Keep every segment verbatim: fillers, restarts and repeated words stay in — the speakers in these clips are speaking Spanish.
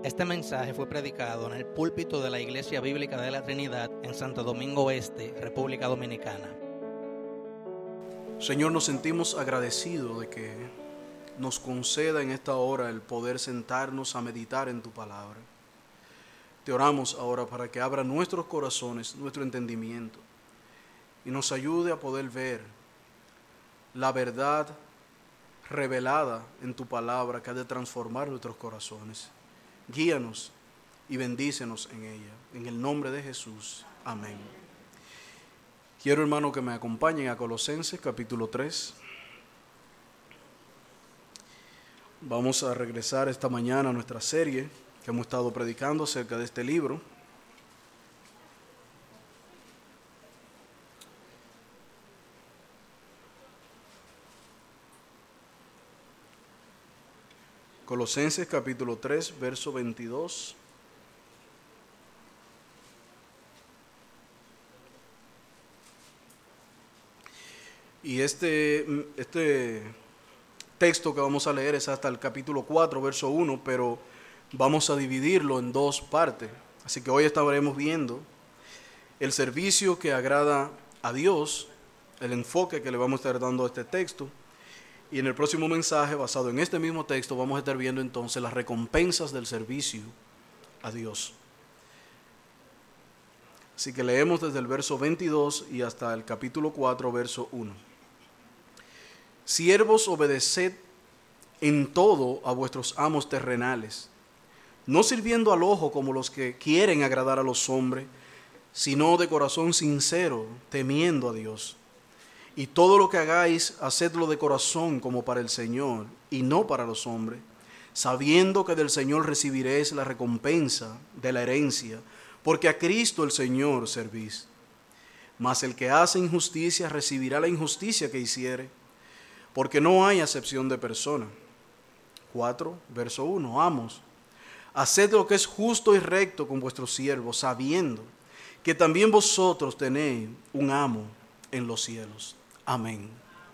Este mensaje fue predicado en el púlpito de la Iglesia Bíblica de la Trinidad en Santo Domingo Este, República Dominicana. Señor, nos sentimos agradecidos de que nos conceda en esta hora el poder sentarnos a meditar en tu palabra. Te oramos ahora para que abra nuestros corazones, nuestro entendimiento y nos ayude a poder ver la verdad revelada en tu palabra que ha de transformar nuestros corazones. Guíanos y bendícenos en ella. En el nombre de Jesús. Amén. Quiero, hermano, que me acompañen a Colosenses capítulo tres. Vamos a regresar esta mañana a nuestra serie que hemos estado predicando acerca de este libro. Colosenses capítulo tres, verso veintidós. Y este, este texto que vamos a leer es hasta el capítulo cuatro, verso uno, pero vamos a dividirlo en dos partes. Así que hoy estaremos viendo el servicio que agrada a Dios, el enfoque que le vamos a estar dando a este texto. Y en el próximo mensaje, basado en este mismo texto, vamos a estar viendo entonces las recompensas del servicio a Dios. Así que leemos desde el verso veintidós y hasta el capítulo cuatro, verso uno. Siervos, obedeced en todo a vuestros amos terrenales, no sirviendo al ojo como los que quieren agradar a los hombres, sino de corazón sincero, temiendo a Dios. Y todo lo que hagáis, hacedlo de corazón como para el Señor, y no para los hombres, sabiendo que del Señor recibiréis la recompensa de la herencia, porque a Cristo el Señor servís. Mas el que hace injusticia recibirá la injusticia que hiciere, porque no hay acepción de persona. cuatro, verso uno, amos, haced lo que es justo y recto con vuestros siervos, sabiendo que también vosotros tenéis un amo en los cielos. Amén.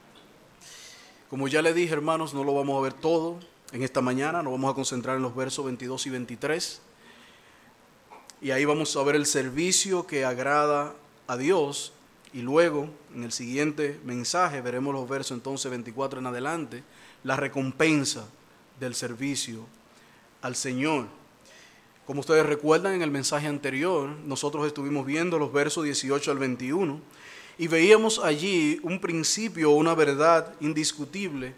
Como ya le dije, hermanos, no lo vamos a ver todo en esta mañana, nos vamos a concentrar en los versos veintidós y veintitrés. Y ahí vamos a ver el servicio que agrada a Dios. Y luego, en el siguiente mensaje, veremos los versos entonces veinticuatro en adelante, la recompensa del servicio al Señor. Como ustedes recuerdan, en el mensaje anterior, nosotros estuvimos viendo los versos dieciocho al veintiuno, y veíamos allí un principio, una verdad indiscutible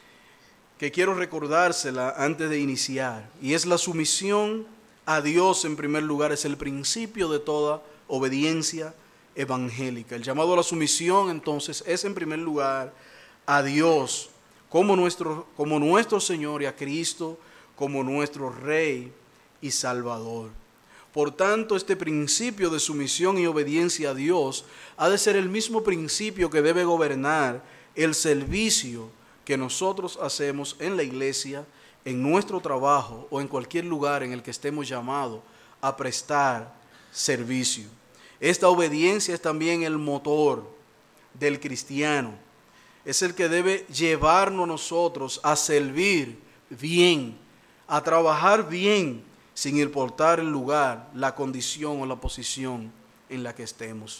que quiero recordársela antes de iniciar. Y es la sumisión a Dios en primer lugar, es el principio de toda obediencia evangélica. El llamado a la sumisión entonces es en primer lugar a Dios como nuestro, como nuestro Señor y a Cristo como nuestro Rey y Salvador. Por tanto, este principio de sumisión y obediencia a Dios ha de ser el mismo principio que debe gobernar el servicio que nosotros hacemos en la iglesia, en nuestro trabajo o en cualquier lugar en el que estemos llamados a prestar servicio. Esta obediencia es también el motor del cristiano. Es el que debe llevarnos a nosotros a servir bien, a trabajar bien, sin importar el lugar, la condición o la posición en la que estemos.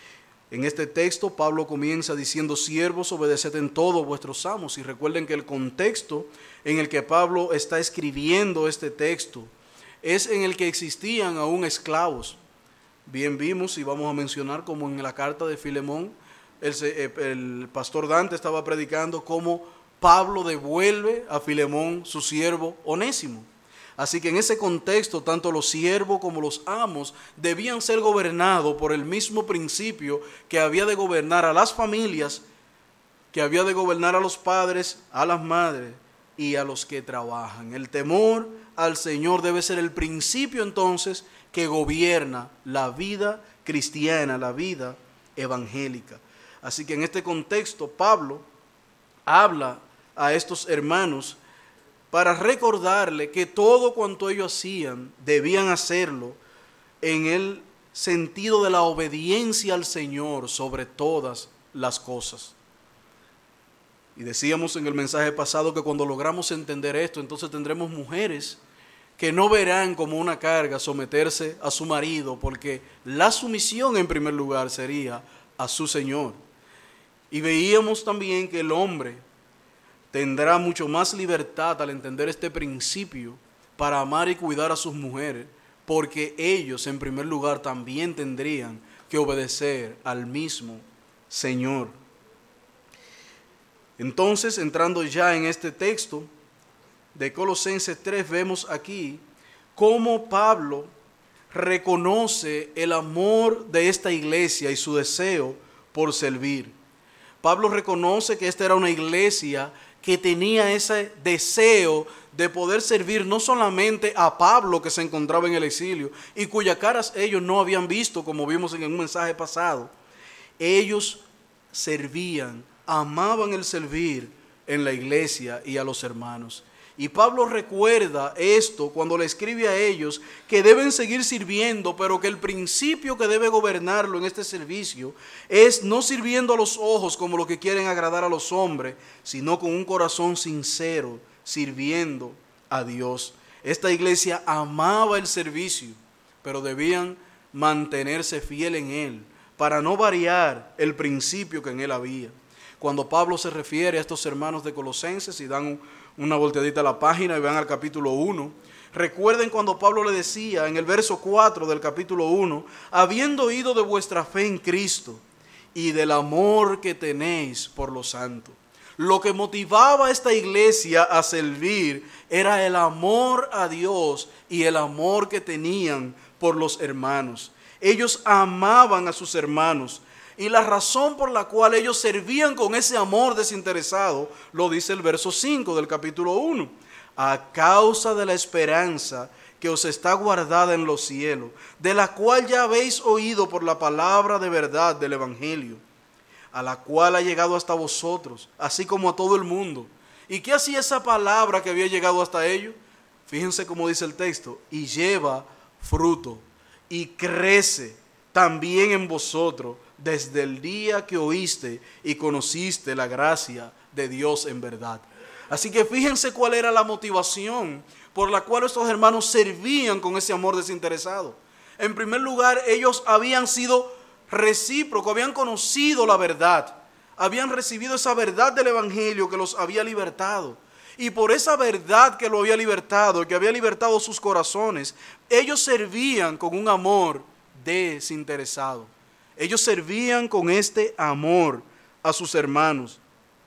En este texto, Pablo comienza diciendo: siervos, obedeced en todo vuestros amos. Y recuerden que el contexto en el que Pablo está escribiendo este texto es en el que existían aún esclavos. Bien vimos y vamos a mencionar como en la carta de Filemón, el, el pastor Dante estaba predicando cómo Pablo devuelve a Filemón su siervo Onésimo. Así que en ese contexto, tanto los siervos como los amos debían ser gobernados por el mismo principio que había de gobernar a las familias, que había de gobernar a los padres, a las madres y a los que trabajan. El temor al Señor debe ser el principio entonces que gobierna la vida cristiana, la vida evangélica. Así que en este contexto, Pablo habla a estos hermanos para recordarle que todo cuanto ellos hacían, debían hacerlo en el sentido de la obediencia al Señor sobre todas las cosas. Y decíamos en el mensaje pasado que cuando logramos entender esto, entonces tendremos mujeres que no verán como una carga someterse a su marido, porque la sumisión en primer lugar sería a su Señor. Y veíamos también que el hombre tendrá mucho más libertad al entender este principio para amar y cuidar a sus mujeres, porque ellos en primer lugar también tendrían que obedecer al mismo Señor. Entonces, entrando ya en este texto de Colosenses tres, vemos aquí cómo Pablo reconoce el amor de esta iglesia y su deseo por servir. Pablo reconoce que esta era una iglesia que tenía ese deseo de poder servir no solamente a Pablo, que se encontraba en el exilio y cuyas caras ellos no habían visto, como vimos en un mensaje pasado. Ellos servían, amaban el servir en la iglesia y a los hermanos. Y Pablo recuerda esto cuando le escribe a ellos que deben seguir sirviendo, pero que el principio que debe gobernarlo en este servicio es no sirviendo a los ojos como los que quieren agradar a los hombres, sino con un corazón sincero, sirviendo a Dios. Esta iglesia amaba el servicio, pero debían mantenerse fiel en él para no variar el principio que en él había. Cuando Pablo se refiere a estos hermanos de Colosenses, y dan un una volteadita a la página y vean al capítulo uno. Recuerden cuando Pablo le decía en el verso cuatro del capítulo uno, habiendo oído de vuestra fe en Cristo y del amor que tenéis por los santos. Lo que motivaba a esta iglesia a servir era el amor a Dios y el amor que tenían por los hermanos. Ellos amaban a sus hermanos. Y la razón por la cual ellos servían con ese amor desinteresado, lo dice el verso cinco del capítulo uno. A causa de la esperanza que os está guardada en los cielos, de la cual ya habéis oído por la palabra de verdad del Evangelio, a la cual ha llegado hasta vosotros, así como a todo el mundo. ¿Y qué hacía esa palabra que había llegado hasta ellos? Fíjense cómo dice el texto, y lleva fruto, y crece también en vosotros, desde el día que oíste y conociste la gracia de Dios en verdad. Así que fíjense cuál era la motivación por la cual estos hermanos servían con ese amor desinteresado. En primer lugar, ellos habían sido recíprocos, habían conocido la verdad, habían recibido esa verdad del Evangelio que los había libertado. Y por esa verdad que lo había libertado, que había libertado sus corazones, ellos servían con un amor desinteresado. Ellos servían con este amor a sus hermanos.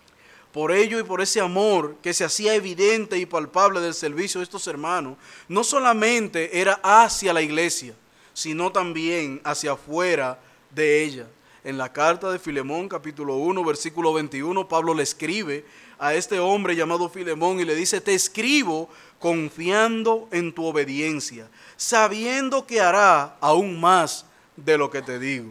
Por ello y por ese amor que se hacía evidente y palpable del servicio de estos hermanos, no solamente era hacia la iglesia, sino también hacia afuera de ella. En la carta de Filemón, capítulo uno, versículo veintiuno, Pablo le escribe a este hombre llamado Filemón y le dice, te escribo confiando en tu obediencia, sabiendo que hará aún más de lo que te digo.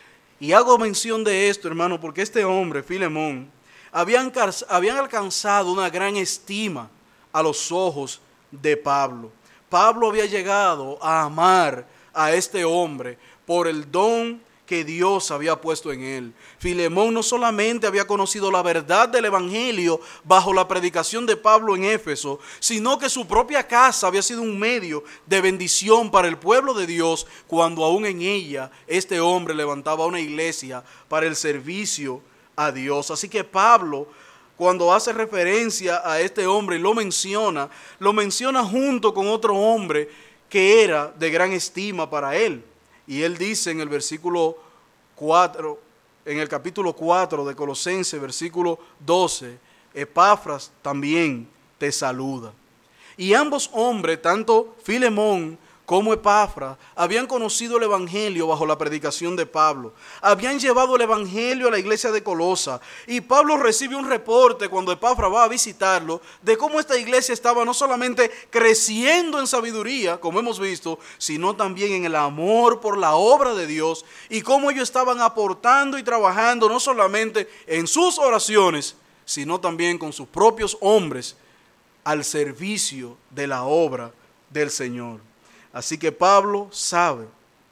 Y hago mención de esto, hermano, porque este hombre, Filemón, habían, habían alcanzado una gran estima a los ojos de Pablo. Pablo había llegado a amar a este hombre por el don que Dios había puesto en él. Filemón no solamente había conocido la verdad del Evangelio bajo la predicación de Pablo en Éfeso, sino que su propia casa había sido un medio de bendición para el pueblo de Dios, cuando aún en ella este hombre levantaba una iglesia para el servicio a Dios. Así que Pablo, cuando hace referencia a este hombre y lo menciona, lo menciona junto con otro hombre que era de gran estima para él. Y él dice en el versículo cuatro, en el capítulo cuatro de Colosenses, versículo doce, Epafras también te saluda. Y ambos hombres, tanto Filemón como Epafras, habían conocido el Evangelio bajo la predicación de Pablo. Habían llevado el Evangelio a la iglesia de Colosa. Y Pablo recibe un reporte cuando Epafras va a visitarlo de cómo esta iglesia estaba no solamente creciendo en sabiduría, como hemos visto, sino también en el amor por la obra de Dios, y cómo ellos estaban aportando y trabajando no solamente en sus oraciones, sino también con sus propios hombres al servicio de la obra del Señor. Así que Pablo sabe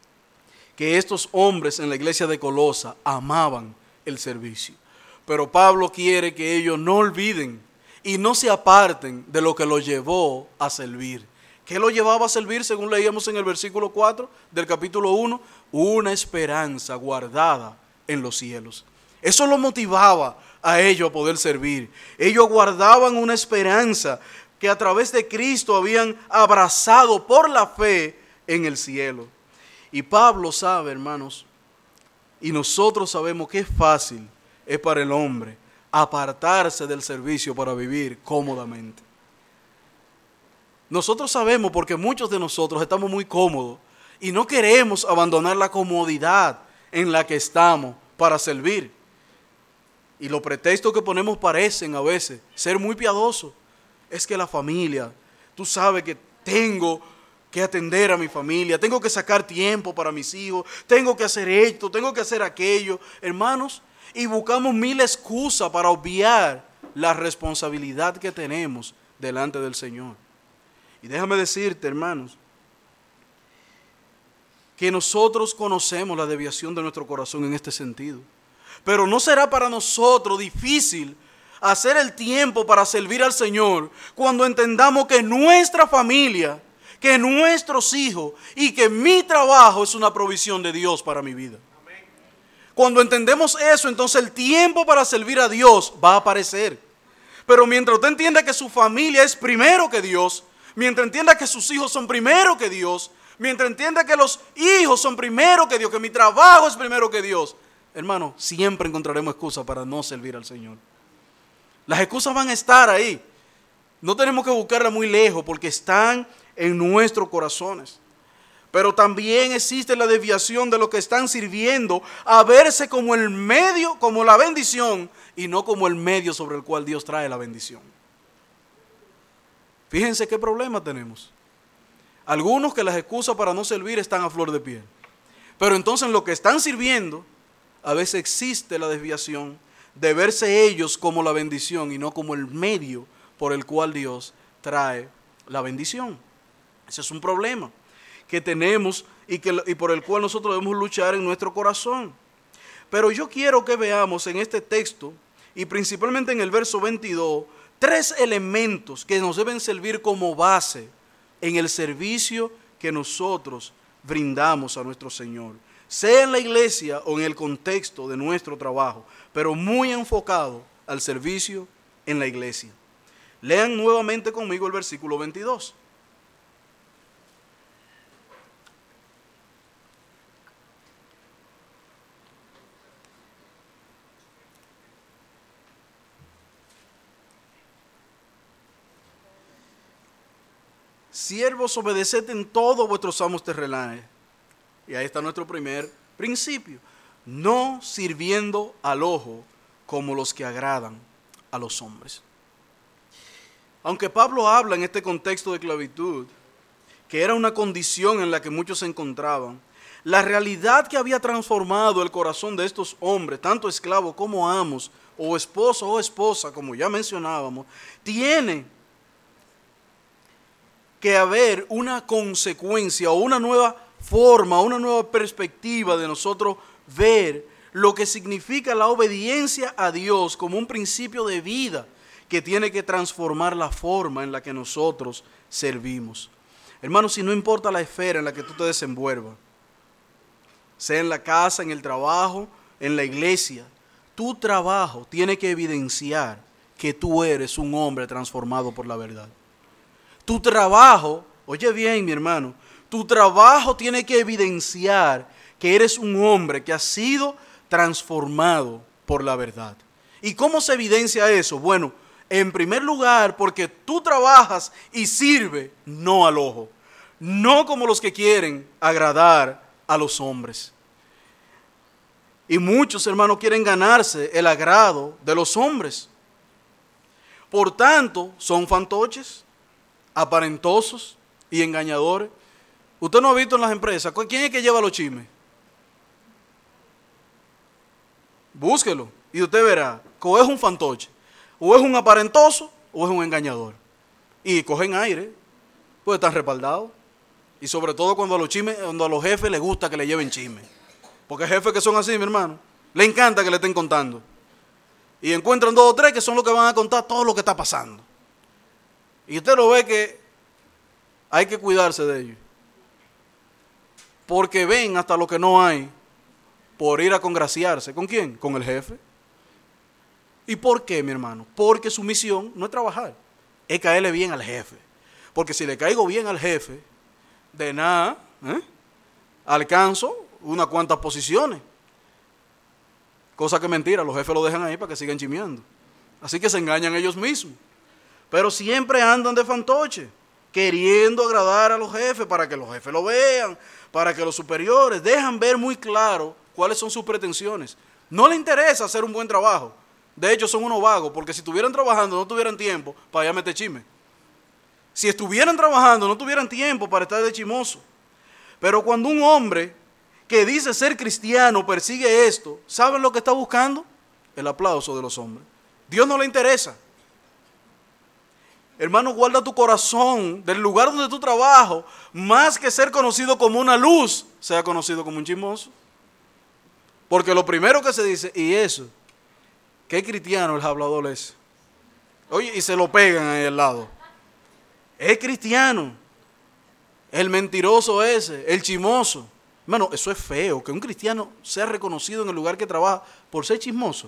que estos hombres en la iglesia de Colosa amaban el servicio. Pero Pablo quiere que ellos no olviden y no se aparten de lo que los llevó a servir, ¿Qué lo llevaba a servir según leíamos en el versículo cuatro del capítulo uno? Una esperanza guardada en los cielos. Eso lo motivaba a ellos a poder servir. Ellos guardaban una esperanza que a través de Cristo habían abrazado por la fe en el cielo. Y Pablo sabe, hermanos, y nosotros sabemos que es fácil es para el hombre apartarse del servicio para vivir cómodamente. Nosotros sabemos porque muchos de nosotros estamos muy cómodos y no queremos abandonar la comodidad en la que estamos para servir. Y los pretextos que ponemos parecen a veces ser muy piadosos. Es que la familia, tú sabes que tengo que atender a mi familia, tengo que sacar tiempo para mis hijos, tengo que hacer esto, tengo que hacer aquello. Hermanos, y buscamos mil excusas para obviar la responsabilidad que tenemos delante del Señor. Y déjame decirte, hermanos, que nosotros conocemos la desviación de nuestro corazón en este sentido. Pero no será para nosotros difícil hacer el tiempo para servir al Señor cuando entendamos que nuestra familia, que nuestros hijos y que mi trabajo es una provisión de Dios para mi vida. Cuando entendemos eso, entonces el tiempo para servir a Dios va a aparecer. Pero mientras usted entienda que su familia es primero que Dios, mientras entienda que sus hijos son primero que Dios, mientras entienda que los hijos son primero que Dios, que mi trabajo es primero que Dios, hermano, siempre encontraremos excusas para no servir al Señor. Las excusas van a estar ahí. No tenemos que buscarlas muy lejos porque están en nuestros corazones. Pero también existe la desviación de los que están sirviendo a verse como el medio, como la bendición y no como el medio sobre el cual Dios trae la bendición. Fíjense qué problema tenemos. Algunos que las excusas para no servir están a flor de piel. Pero entonces los que están sirviendo, a veces existe la desviación de verse ellos como la bendición y no como el medio por el cual Dios trae la bendición. Ese es un problema que tenemos y, que, y por el cual nosotros debemos luchar en nuestro corazón. Pero yo quiero que veamos en este texto, y principalmente en el verso veintidós, tres elementos que nos deben servir como base en el servicio que nosotros brindamos a nuestro Señor, sea en la iglesia o en el contexto de nuestro trabajo, pero muy enfocado al servicio en la iglesia. Lean nuevamente conmigo el versículo veintidós. Siervos, obedeced en todo vuestros amos terrenales. Y ahí está nuestro primer principio. No sirviendo al ojo como los que agradan a los hombres. Aunque Pablo habla en este contexto de esclavitud, que era una condición en la que muchos se encontraban, la realidad que había transformado el corazón de estos hombres, tanto esclavos como amos, o esposo o esposa, como ya mencionábamos, tiene que haber una consecuencia o una nueva forma, una nueva perspectiva de nosotros ver lo que significa la obediencia a Dios como un principio de vida que tiene que transformar la forma en la que nosotros servimos. Hermanos, si no importa la esfera en la que tú te desenvuelvas, sea en la casa, en el trabajo, en la iglesia, tu trabajo tiene que evidenciar que tú eres un hombre transformado por la verdad. Tu trabajo, oye bien mi hermano, tu trabajo tiene que evidenciar que eres un hombre que ha sido transformado por la verdad. ¿Y cómo se evidencia eso? Bueno, en primer lugar, porque tú trabajas y sirves no al ojo, no como los que quieren agradar a los hombres. Y muchos hermanos quieren ganarse el agrado de los hombres. Por tanto, son fantoches, aparentosos y engañadores. Usted no ha visto en las empresas, ¿quién es que lleva los chismes? Búsquelo y usted verá que o es un fantoche, o es un aparentoso, o es un engañador. Y cogen aire, pues están respaldados. Y sobre todo cuando a los chismes, cuando a los jefes les gusta que le lleven chisme. Porque hay jefes que son así, mi hermano. Le encanta que le estén contando. Y encuentran dos o tres que son los que van a contar todo lo que está pasando. Y usted lo ve que hay que cuidarse de ellos. Porque ven hasta lo que no hay por ir a congraciarse. ¿Con quién? Con el jefe. ¿Y por qué, mi hermano? Porque su misión no es trabajar, es caerle bien al jefe. Porque si le caigo bien al jefe, de nada, ¿eh? alcanzo unas cuantas posiciones. Cosa que es mentira, los jefes lo dejan ahí para que sigan chimeando. Así que se engañan ellos mismos. Pero siempre andan de fantoche, queriendo agradar a los jefes para que los jefes lo vean, para que los superiores dejan ver muy claro cuáles son sus pretensiones. No les interesa hacer un buen trabajo. De hecho, son unos vagos, porque si estuvieran trabajando no tuvieran tiempo para ir a meter chisme. Si estuvieran trabajando no tuvieran tiempo para estar de chismoso. Pero cuando un hombre que dice ser cristiano persigue esto, ¿saben lo que está buscando? El aplauso de los hombres. Dios no le interesa. Hermano, guarda tu corazón del lugar donde tú trabajas, más que ser conocido como una luz, sea conocido como un chismoso. Porque lo primero que se dice, y eso, ¿qué cristiano el hablador es? Oye, y se lo pegan ahí al lado. Es cristiano. El mentiroso ese, el chismoso. Hermano, eso es feo, que un cristiano sea reconocido en el lugar que trabaja por ser chismoso.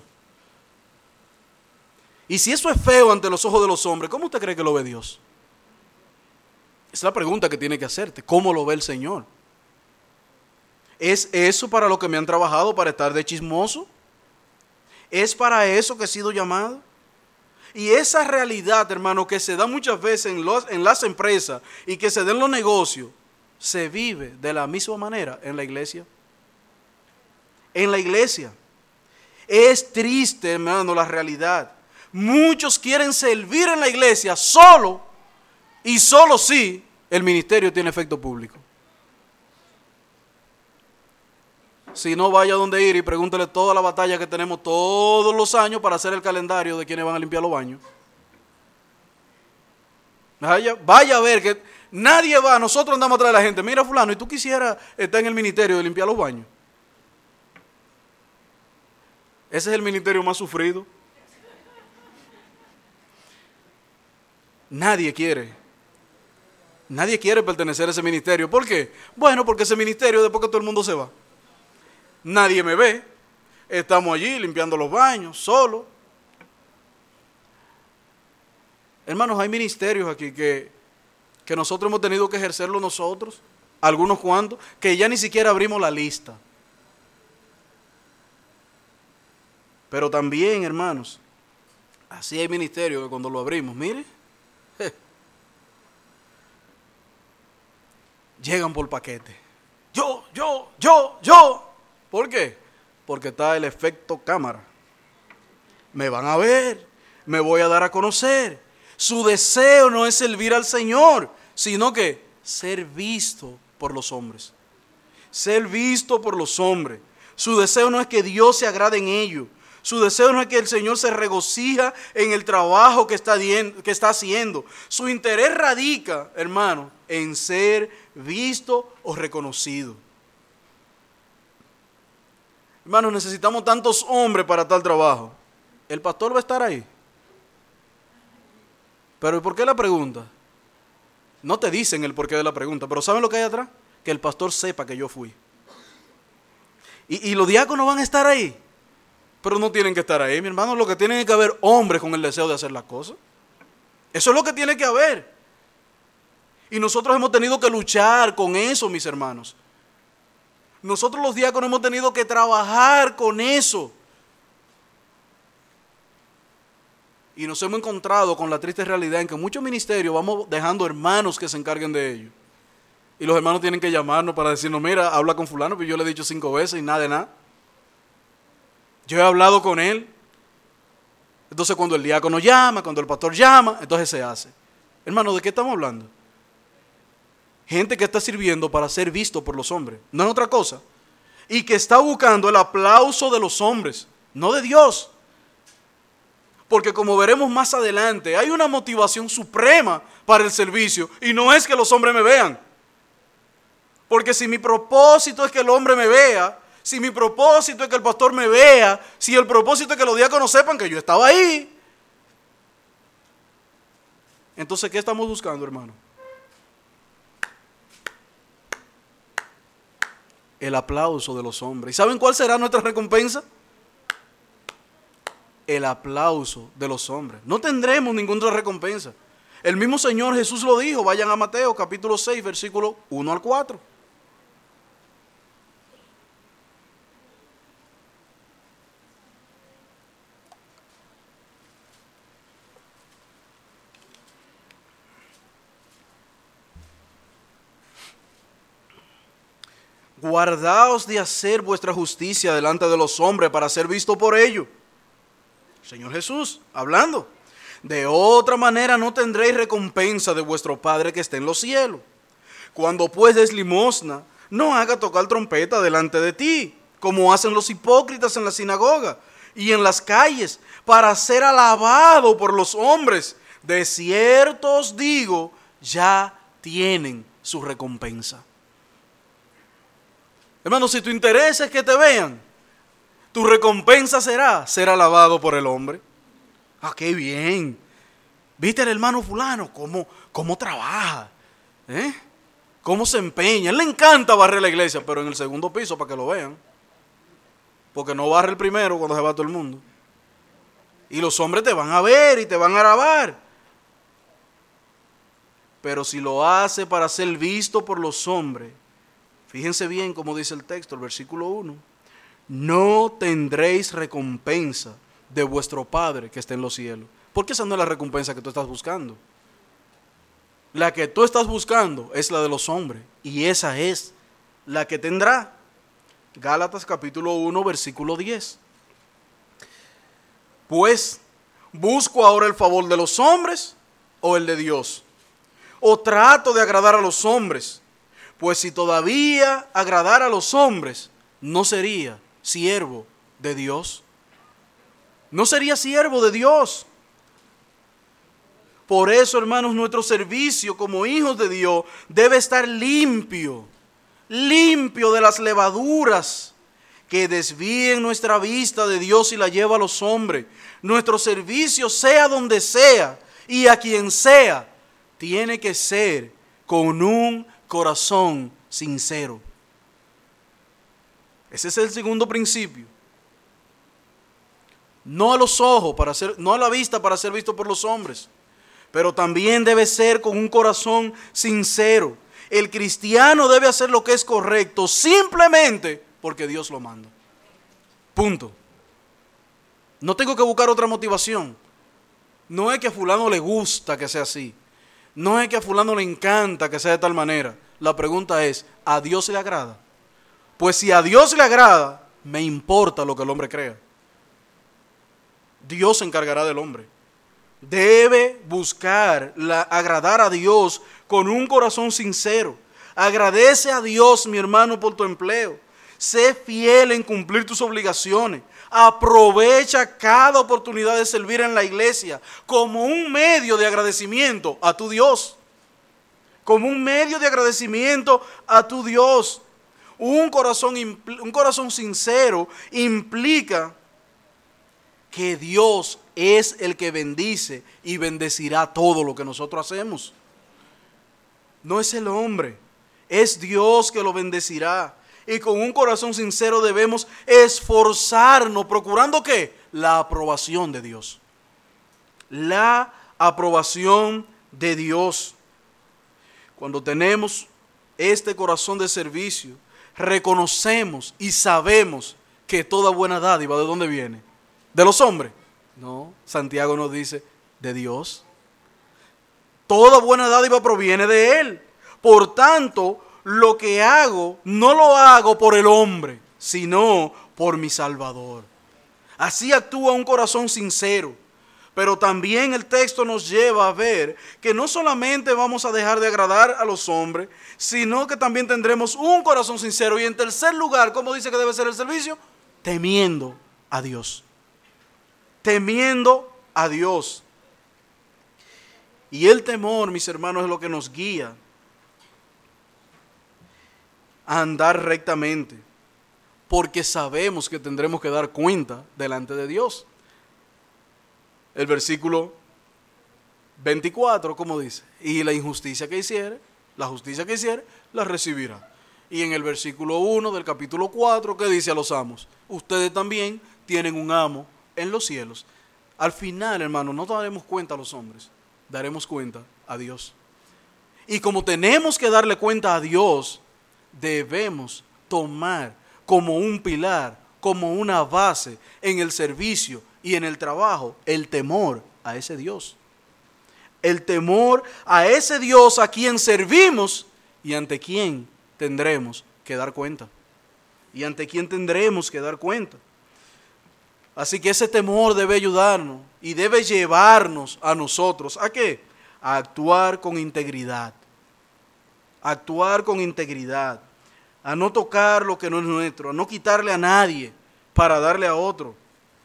Y si eso es feo ante los ojos de los hombres, ¿cómo usted cree que lo ve Dios? Esa es la pregunta que tiene que hacerte. ¿Cómo lo ve el Señor? ¿Es eso para lo que me han trabajado, para estar de chismoso? ¿Es para eso que he sido llamado? Y esa realidad, hermano, que se da muchas veces en, los, en las empresas y que se da en los negocios, se vive de la misma manera en la iglesia. En la iglesia. Es triste, hermano, la realidad. Muchos quieren servir en la iglesia solo y solo si el ministerio tiene efecto público. Si no, vaya donde ir y pregúntele toda la batalla que tenemos todos los años para hacer el calendario de quienes van a limpiar los baños. Vaya, vaya a ver que nadie va, nosotros andamos atrás de la gente. Mira fulano, ¿y tú quisieras estar en el ministerio de limpiar los baños? Ese es el ministerio más sufrido. Nadie quiere. Nadie quiere pertenecer a ese ministerio. ¿Por qué? Bueno, porque ese ministerio después que todo el mundo se va. Nadie me ve. Estamos allí limpiando los baños, solo. Hermanos, hay ministerios aquí que, que nosotros hemos tenido que ejercerlo nosotros, algunos cuantos, que ya ni siquiera abrimos la lista. Pero también, hermanos, así hay ministerios que cuando lo abrimos, mire, llegan por paquete. Yo, yo, yo, yo. ¿Por qué? Porque está el efecto cámara. Me van a ver, me voy a dar a conocer. Su deseo no es servir al Señor, sino que ser visto por los hombres. Ser visto por los hombres. Su deseo no es que Dios se agrade en ello. Su deseo no es que el Señor se regocija en el trabajo que está, que está haciendo. Su interés radica, hermano, en ser visto o reconocido. Hermano, necesitamos tantos hombres para tal trabajo. ¿El pastor va a estar ahí? Pero ¿y por qué la pregunta? No te dicen el porqué de la pregunta, pero ¿saben lo que hay atrás? Que el pastor sepa que yo fui. Y, y los diáconos van a estar ahí. Pero no tienen que estar ahí, mi hermano. Lo que tienen es que haber hombres con el deseo de hacer las cosas. Eso es lo que tiene que haber. Y nosotros hemos tenido que luchar con eso, mis hermanos. Nosotros los diáconos hemos tenido que trabajar con eso. Y nos hemos encontrado con la triste realidad en que muchos ministerios vamos dejando hermanos que se encarguen de ello. Y los hermanos tienen que llamarnos para decirnos, mira, habla con fulano, pero yo le he dicho cinco veces y nada de nada. Yo he hablado con él. Entonces cuando el diácono llama, cuando el pastor llama, entonces se hace. Hermano, ¿de qué estamos hablando? Gente que está sirviendo para ser visto por los hombres, no es otra cosa. Y que está buscando el aplauso de los hombres, no de Dios. Porque como veremos más adelante, hay una motivación suprema para el servicio y no es que los hombres me vean. Porque si mi propósito es que el hombre me vea, si mi propósito es que el pastor me vea, si el propósito es que los diáconos sepan que yo estaba ahí, entonces ¿qué estamos buscando, hermano? el aplauso de los hombres. ¿Y saben cuál será nuestra recompensa? El aplauso de los hombres. No tendremos ninguna otra recompensa. El mismo Señor Jesús lo dijo. Vayan a Mateo capítulo seis, versículo uno al cuatro. Guardaos de hacer vuestra justicia delante de los hombres para ser visto por ellos. Señor Jesús, hablando. De otra manera no tendréis recompensa de vuestro Padre que está en los cielos. Cuando pues des limosna, no haga tocar trompeta delante de ti, como hacen los hipócritas en la sinagoga y en las calles, para ser alabado por los hombres. De cierto os digo, ya tienen su recompensa. Hermano, si tu interés es que te vean, tu recompensa será ser alabado por el hombre. Ah, qué bien. ¿Viste el hermano fulano? ¿Cómo, cómo trabaja? ¿Eh? ¿Cómo se empeña? A él le encanta barrer la iglesia, pero en el segundo piso para que lo vean. Porque no barre el primero cuando se va todo el mundo. Y los hombres te van a ver y te van a alabar. Pero si lo hace para ser visto por los hombres, fíjense bien cómo dice el texto, el versículo uno. No tendréis recompensa de vuestro Padre que está en los cielos. Porque esa no es la recompensa que tú estás buscando. La que tú estás buscando es la de los hombres. Y esa es la que tendrá. Gálatas capítulo uno, versículo diez. Pues, ¿busco ahora el favor de los hombres o el de Dios? ¿O trato de agradar a los hombres? Pues si todavía agradara a los hombres, no sería siervo de Dios. No sería siervo de Dios. Por eso, hermanos, nuestro servicio como hijos de Dios debe estar limpio, limpio de las levaduras que desvíen nuestra vista de Dios y la lleva a los hombres. Nuestro servicio, sea donde sea y a quien sea, tiene que ser con un corazón sincero. Ese es el segundo principio. No a los ojos, para ser, no a la vista para ser visto por los hombres, pero también debe ser con un corazón sincero. El cristiano debe hacer lo que es correcto simplemente porque Dios lo manda. Punto. No tengo que buscar otra motivación. No es que a fulano le gusta que sea así. No es que a fulano le encanta que sea de tal manera. La pregunta es, ¿a Dios le agrada? Pues si a Dios le agrada, me importa lo que el hombre crea. Dios se encargará del hombre. Debe buscar la, agradar a Dios con un corazón sincero. Agradece a Dios, mi hermano, por tu empleo. Sé fiel en cumplir tus obligaciones. Aprovecha cada oportunidad de servir en la iglesia como un medio de agradecimiento a tu Dios. Como un medio de agradecimiento a tu Dios. Un corazón, un corazón sincero implica que Dios es el que bendice y bendecirá todo lo que nosotros hacemos. No es el hombre, es Dios que lo bendecirá. Y con un corazón sincero debemos esforzarnos, procurando ¿qué? La aprobación de Dios. La aprobación de Dios. Cuando tenemos este corazón de servicio, reconocemos y sabemos que toda buena dádiva, ¿de dónde viene? ¿De los hombres? No, Santiago nos dice, de Dios. Toda buena dádiva proviene de Él. Por tanto, lo que hago, no lo hago por el hombre, sino por mi Salvador. Así actúa un corazón sincero. Pero también el texto nos lleva a ver que no solamente vamos a dejar de agradar a los hombres, sino que también tendremos un corazón sincero. Y en tercer lugar, ¿cómo dice que debe ser el servicio? Temiendo a Dios. Temiendo a Dios. Y el temor, mis hermanos, es lo que nos guía a andar rectamente, porque sabemos que tendremos que dar cuenta delante de Dios. El versículo veinticuatro, ¿cómo dice? Y la injusticia que hiciere, la justicia que hiciere, la recibirá. Y en el versículo uno del capítulo cuatro, ¿qué dice a los amos? Ustedes también tienen un amo en los cielos. Al final, hermano, no daremos cuenta a los hombres, daremos cuenta a Dios. Y como tenemos que darle cuenta a Dios, debemos tomar como un pilar, como una base en el servicio y en el trabajo, el temor a ese Dios. El temor a ese Dios a quien servimos y ante quien tendremos que dar cuenta. Y ante quien tendremos que dar cuenta. Así que ese temor debe ayudarnos y debe llevarnos a nosotros, ¿a qué? A actuar con integridad. A actuar con integridad. A no tocar lo que no es nuestro, a no quitarle a nadie para darle a otro.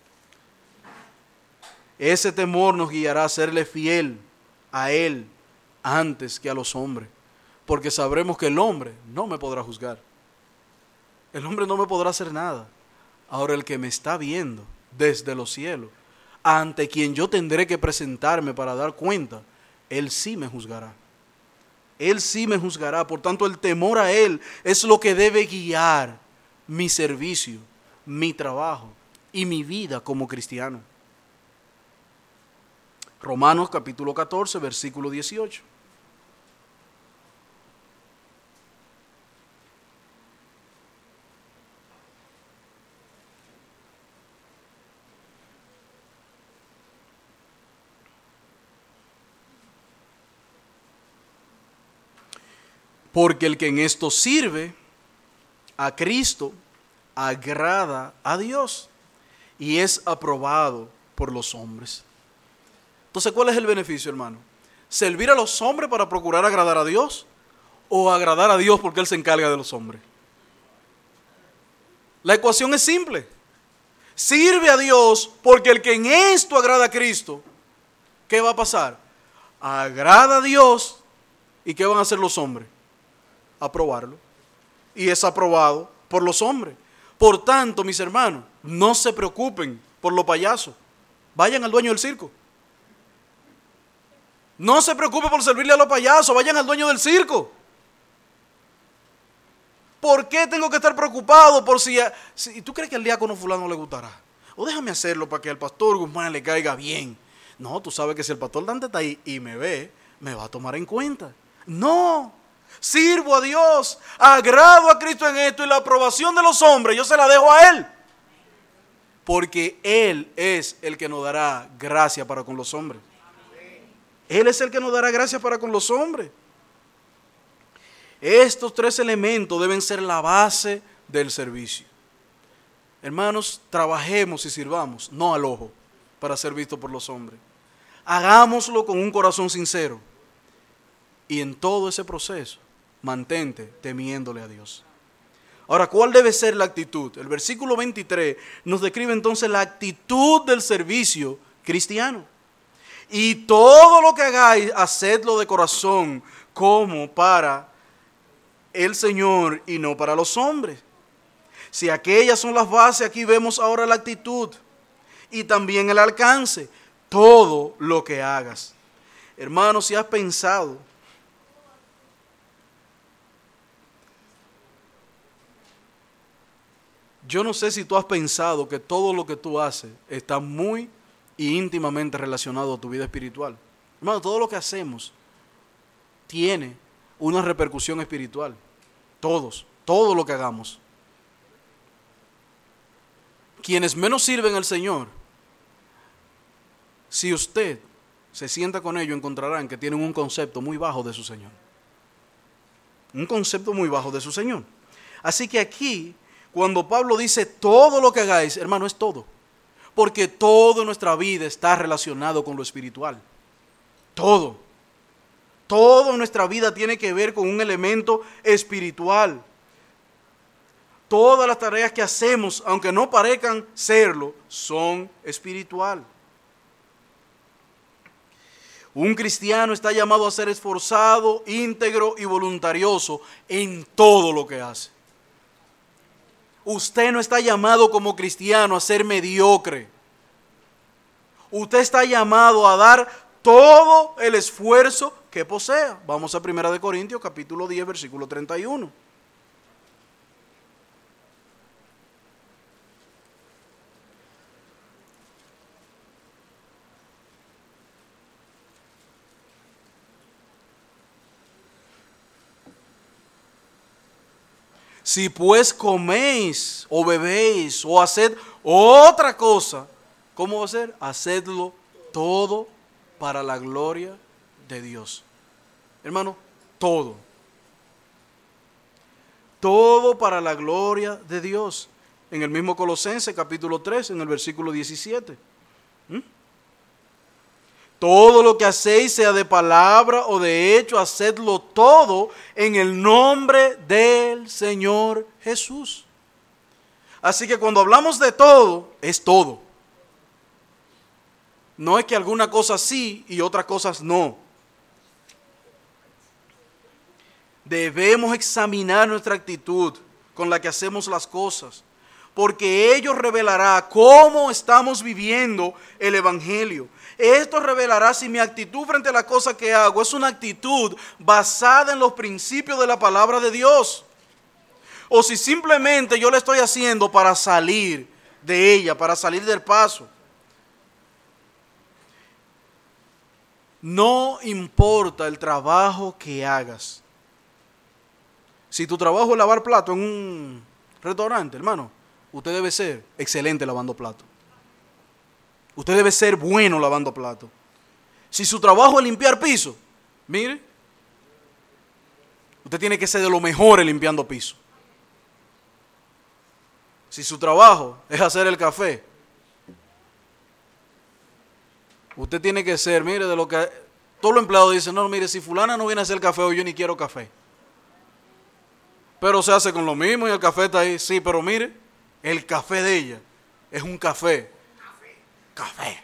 Ese temor nos guiará a serle fiel a Él antes que a los hombres, porque sabremos que el hombre no me podrá juzgar. El hombre no me podrá hacer nada. Ahora el que me está viendo desde los cielos, ante quien yo tendré que presentarme para dar cuenta, Él sí me juzgará. Él sí me juzgará. Por tanto, el temor a Él es lo que debe guiar mi servicio, mi trabajo y mi vida como cristiano. Romanos capítulo catorce, versículo dieciocho. Porque el que en esto sirve a Cristo agrada a Dios y es aprobado por los hombres. Entonces, ¿cuál es el beneficio, hermano? ¿Servir a los hombres para procurar agradar a Dios o agradar a Dios porque Él se encarga de los hombres? La ecuación es simple. Sirve a Dios porque el que en esto agrada a Cristo, ¿qué va a pasar? Agrada a Dios. ¿Y qué van a hacer los hombres? Aprobarlo. Y es aprobado por los hombres. Por tanto, mis hermanos, no se preocupen por los payasos. Vayan al dueño del circo. No se preocupen por servirle a los payasos. Vayan al dueño del circo. ¿Por qué tengo que estar preocupado por si, si tú crees que al diácono fulano le gustará? O déjame hacerlo para que al pastor Guzmán le caiga bien. No, tú sabes que si el pastor Dante está ahí y me ve, me va a tomar en cuenta. No, sirvo a Dios, agrado a Cristo en esto y la aprobación de los hombres yo se la dejo a Él. Porque Él es el que nos dará gracia para con los hombres. Él es el que nos dará gracia para con los hombres. Estos tres elementos deben ser la base del servicio. Hermanos, trabajemos y sirvamos, no al ojo, para ser visto por los hombres. Hagámoslo con un corazón sincero. Y en todo ese proceso, mantente temiéndole a Dios. Ahora, ¿cuál debe ser la actitud? El versículo veintitrés nos describe entonces la actitud del servicio cristiano. Y todo lo que hagáis, hacedlo de corazón, como para el Señor y no para los hombres. Si aquellas son las bases, aquí vemos ahora la actitud y también el alcance. Todo lo que hagas. Hermano, si has pensado Yo no sé si tú has pensado que todo lo que tú haces está muy y íntimamente relacionado a tu vida espiritual. Hermano, todo lo que hacemos tiene una repercusión espiritual. Todos, todo lo que hagamos. Quienes menos sirven al Señor, si usted se sienta con ellos, encontrarán que tienen un concepto muy bajo de su Señor. Un concepto muy bajo de su Señor. Así que aquí, cuando Pablo dice todo lo que hagáis, hermano, es todo. Porque toda nuestra vida está relacionado con lo espiritual. Todo. Toda nuestra vida tiene que ver con un elemento espiritual. Todas las tareas que hacemos, aunque no parezcan serlo, son espiritual. Un cristiano está llamado a ser esforzado, íntegro y voluntarioso en todo lo que hace. Usted no está llamado como cristiano a ser mediocre. Usted está llamado a dar todo el esfuerzo que posea. Vamos a primera de Corintios capítulo diez, versículo treinta y uno. Si pues coméis o bebéis o haced otra cosa, ¿cómo va a ser? Hacedlo todo para la gloria de Dios. Hermano, todo. Todo para la gloria de Dios. En el mismo Colosenses capítulo tres, en el versículo diecisiete. ¿Mm? Todo lo que hacéis, sea de palabra o de hecho, hacedlo todo en el nombre del Señor Jesús. Así que cuando hablamos de todo, es todo. No es que alguna cosa sí y otras cosas no. Debemos examinar nuestra actitud con la que hacemos las cosas, porque ello revelará cómo estamos viviendo el Evangelio. Esto revelará si mi actitud frente a la cosa que hago es una actitud basada en los principios de la palabra de Dios, o si simplemente yo la estoy haciendo para salir de ella, para salir del paso. No importa el trabajo que hagas. Si tu trabajo es lavar plato en un restaurante, hermano, usted debe ser excelente lavando plato. Usted debe ser bueno lavando plato. Si su trabajo es limpiar piso, mire, usted tiene que ser de lo mejor limpiando piso. Si su trabajo es hacer el café, usted tiene que ser, mire, de lo que todos los empleados dicen, no, mire, si fulana no viene a hacer café hoy, yo ni quiero café. Pero se hace con lo mismo y el café está ahí. Sí, pero mire, el café de ella es un café. Café. Café.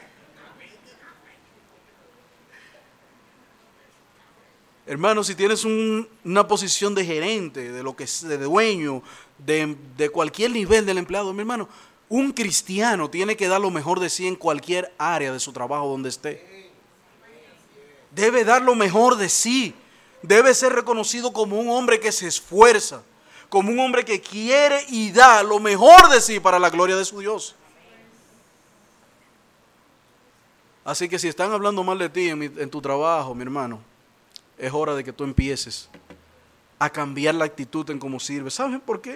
Hermano, si tienes un, una posición de gerente, de lo que de dueño, de, de cualquier nivel del empleado, mi hermano, un cristiano tiene que dar lo mejor de sí en cualquier área de su trabajo donde esté. Debe dar lo mejor de sí. Debe ser reconocido como un hombre que se esfuerza, como un hombre que quiere y da lo mejor de sí para la gloria de su Dios. Así que si están hablando mal de ti en, mi, en tu trabajo, mi hermano, es hora de que tú empieces a cambiar la actitud en cómo sirves. ¿Saben por qué?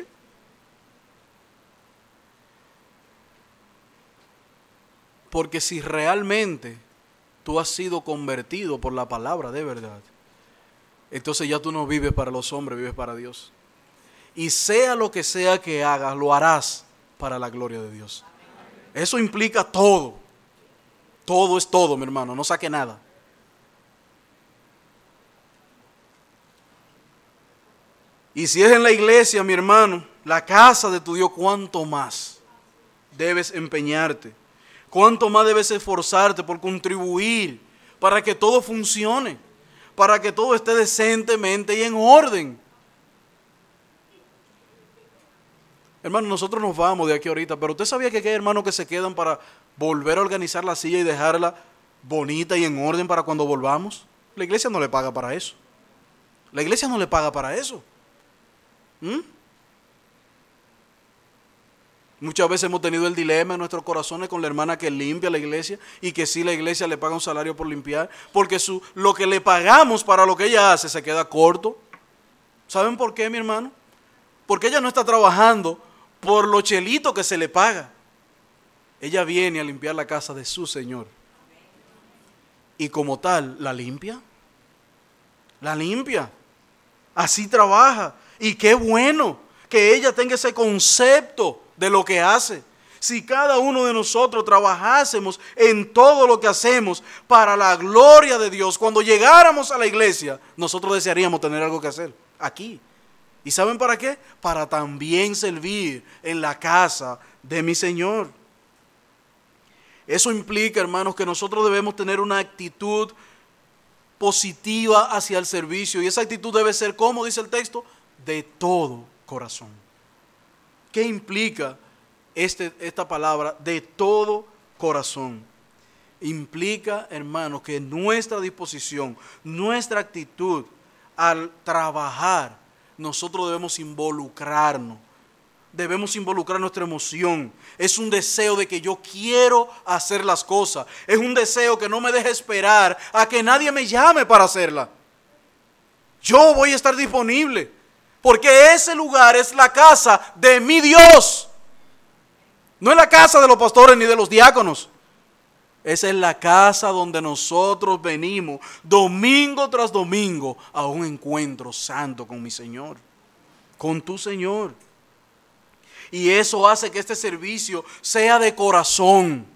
Porque si realmente tú has sido convertido por la palabra de verdad, entonces ya tú no vives para los hombres, vives para Dios. Y sea lo que sea que hagas, lo harás para la gloria de Dios. Eso implica todo. Todo es todo, mi hermano, no saque nada. Y si es en la iglesia, mi hermano, la casa de tu Dios, ¿cuánto más debes empeñarte? ¿Cuánto más debes esforzarte por contribuir para que todo funcione? Para que todo esté decentemente y en orden. Hermano, nosotros nos vamos de aquí ahorita, pero usted sabía que hay hermanos que se quedan para volver a organizar la silla y dejarla bonita y en orden para cuando volvamos. La iglesia no le paga para eso. La iglesia no le paga para eso. ¿Mm? Muchas veces hemos tenido el dilema en nuestros corazones con la hermana que limpia la iglesia y que sí la iglesia le paga un salario por limpiar, porque su, lo que le pagamos para lo que ella hace se queda corto. ¿Saben por qué, mi hermano? Porque ella no está trabajando por lo chelito que se le paga. Ella viene a limpiar la casa de su Señor. Y como tal, la limpia. La limpia. Así trabaja. Y qué bueno que ella tenga ese concepto de lo que hace. Si cada uno de nosotros trabajásemos en todo lo que hacemos para la gloria de Dios, cuando llegáramos a la iglesia, nosotros desearíamos tener algo que hacer aquí. ¿Y saben para qué? Para también servir en la casa de mi Señor. Eso implica, hermanos, que nosotros debemos tener una actitud positiva hacia el servicio. Y esa actitud debe ser, como dice el texto, de todo corazón. ¿Qué implica este, esta palabra? De todo corazón. Implica, hermanos, que nuestra disposición, nuestra actitud al trabajar, nosotros debemos involucrarnos. Debemos involucrar nuestra emoción. Es un deseo de que yo quiero hacer las cosas. Es un deseo que no me deje esperar a que nadie me llame para hacerla. Yo voy a estar disponible. Porque ese lugar es la casa de mi Dios. No es la casa de los pastores ni de los diáconos. Esa es la casa donde nosotros venimos domingo tras domingo a un encuentro santo con mi Señor, con tu Señor. Y eso hace que este servicio sea de corazón.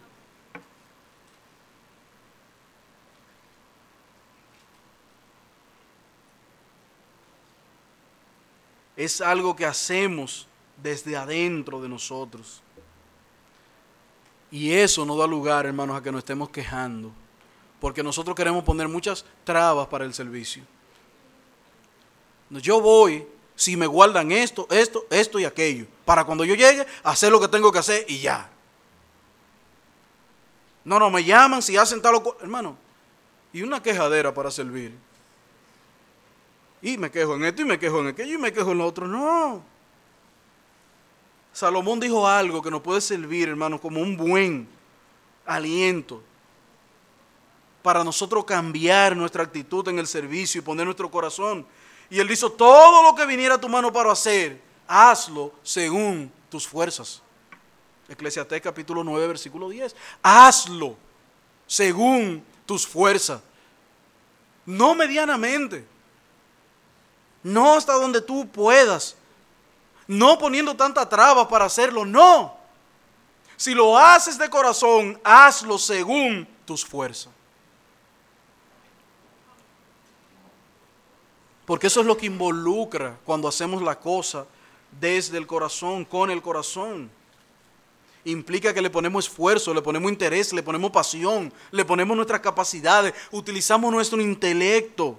Es algo que hacemos desde adentro de nosotros. Y eso no da lugar, hermanos, a que nos estemos quejando, porque nosotros queremos poner muchas trabas para el servicio. Yo voy si me guardan esto, esto, esto y aquello, para cuando yo llegue, hacer lo que tengo que hacer y ya. No, no, me llaman si hacen tal o cual. Hermano, y una quejadera para servir. Y me quejo en esto, y me quejo en aquello, y me quejo en lo otro. No. Salomón dijo algo que nos puede servir, hermano, como un buen aliento para nosotros cambiar nuestra actitud en el servicio y poner nuestro corazón. Y él dijo, todo lo que viniera a tu mano para hacer, hazlo según tus fuerzas. Eclesiastés capítulo nueve, versículo diez. Hazlo según tus fuerzas. No medianamente. No hasta donde tú puedas. No poniendo tanta traba para hacerlo, no. Si lo haces de corazón, hazlo según tus fuerzas. Porque eso es lo que involucra cuando hacemos la cosa desde el corazón, con el corazón. Implica que le ponemos esfuerzo, le ponemos interés, le ponemos pasión, le ponemos nuestras capacidades, utilizamos nuestro intelecto.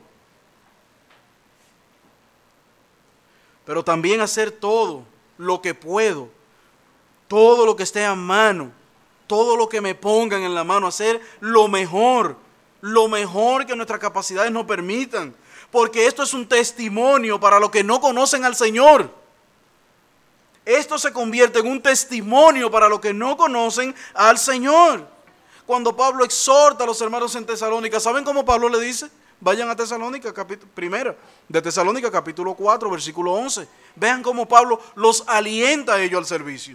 Pero también hacer todo lo que puedo, todo lo que esté a mano, todo lo que me pongan en la mano, hacer lo mejor, lo mejor que nuestras capacidades nos permitan. Porque esto es un testimonio para los que no conocen al Señor. Esto se convierte en un testimonio para los que no conocen al Señor. Cuando Pablo exhorta a los hermanos en Tesalónica, ¿saben cómo Pablo le dice? Vayan a Tesalónica, capítulo, primera, de Tesalónica, capítulo cuatro, versículo once. Vean cómo Pablo los alienta a ellos al servicio.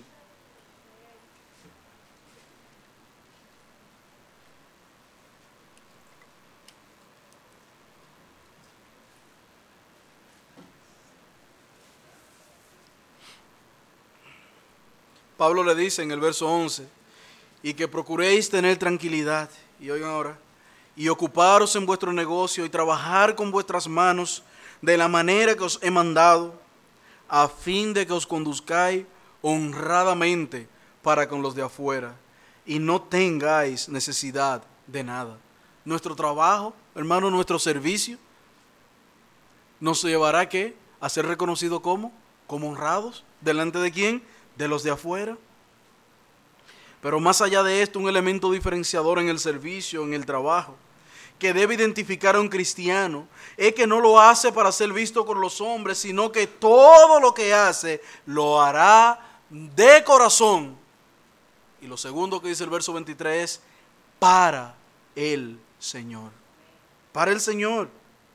Pablo le dice en el verso once, y que procuréis tener tranquilidad, y oigan ahora, y ocuparos en vuestro negocio y trabajar con vuestras manos de la manera que os he mandado, a fin de que os conduzcáis honradamente para con los de afuera y no tengáis necesidad de nada. Nuestro trabajo, hermano, nuestro servicio, nos llevará ¿a qué? A ser reconocidos como, como honrados. ¿Delante de quién? De los de afuera. Pero más allá de esto, un elemento diferenciador en el servicio, en el trabajo, que debe identificar a un cristiano, es que no lo hace para ser visto por los hombres, sino que todo lo que hace lo hará de corazón. Y lo segundo que dice el verso veintitrés es para el Señor. Para el Señor.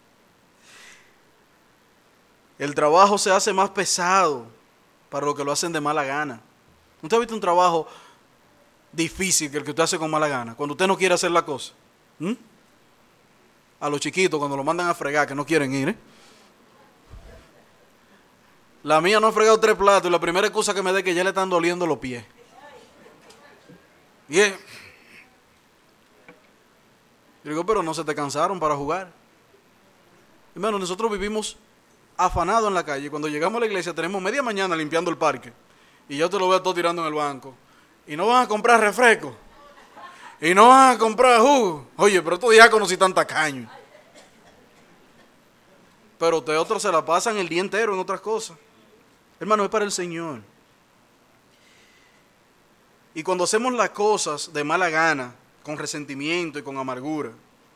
El trabajo se hace más pesado para los que lo hacen de mala gana. ¿Usted ha visto un trabajo difícil que el que usted hace con mala gana? Cuando usted no quiere hacer la cosa. ¿Mm? A los chiquitos cuando lo mandan a fregar que no quieren ir. ¿eh? La mía no ha fregado tres platos y la primera excusa que me dé es que ya le están doliendo los pies. Bien. Yo digo, pero no se te cansaron para jugar. Hermano, nosotros vivimos afanados en la calle. Cuando llegamos a la iglesia tenemos media mañana limpiando el parque. Y yo te lo veo todo tirando en el banco. Y no van a comprar refresco. Y no van a comprar jugo. Oye, pero estos diáconos sí están tacaños. Pero ustedes otros se la pasan el día entero en otras cosas. Hermano, es para el Señor. Y cuando hacemos las cosas de mala gana, con resentimiento y con amargura,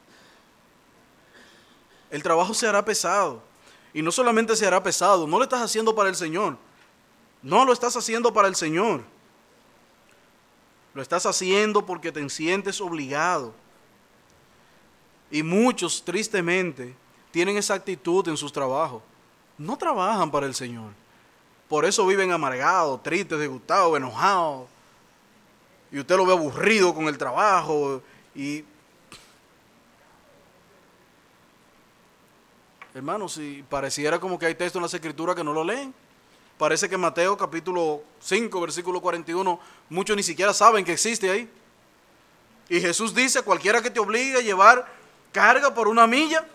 el trabajo se hará pesado. Y no solamente se hará pesado, no lo estás haciendo para el Señor. No lo estás haciendo para el Señor. Lo estás haciendo porque te sientes obligado. Y muchos, tristemente, tienen esa actitud en sus trabajos. no trabajan para el Señor. Por eso viven amargados, tristes, disgustados, enojados. Y usted lo ve aburrido con el trabajo. Y, hermanos, si pareciera como que hay textos en las Escrituras que no lo leen. Parece que Mateo capítulo cinco, versículo cuarenta y uno, muchos ni siquiera saben que existe ahí. Y Jesús dice, cualquiera que te obligue a llevar carga por una milla,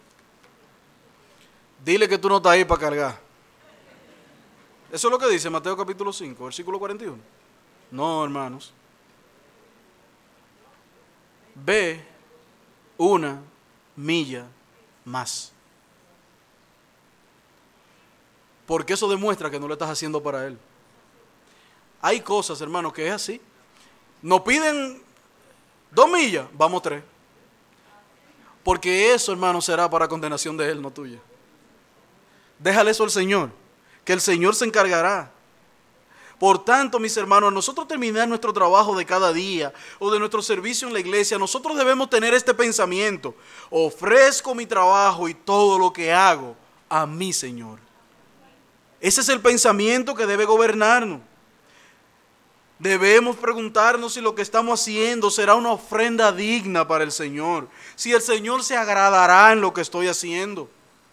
dile que tú no estás ahí para cargar. Eso es lo que dice Mateo capítulo cinco, versículo cuarenta y uno. No, hermanos. Ve una milla más. Porque eso demuestra que no lo estás haciendo para Él. Hay cosas, hermanos, que es así. Nos piden dos millas, vamos tres. Porque eso, hermano, será para condenación de Él, no tuya. Déjale eso al Señor, que el Señor se encargará. Por tanto, mis hermanos, a nosotros terminar nuestro trabajo de cada día o de nuestro servicio en la iglesia, nosotros debemos tener este pensamiento: ofrezco mi trabajo y todo lo que hago a mi Señor. Ese es el pensamiento que debe gobernarnos. Debemos preguntarnos si lo que estamos haciendo será una ofrenda digna para el Señor, si el Señor se agradará en lo que estoy haciendo.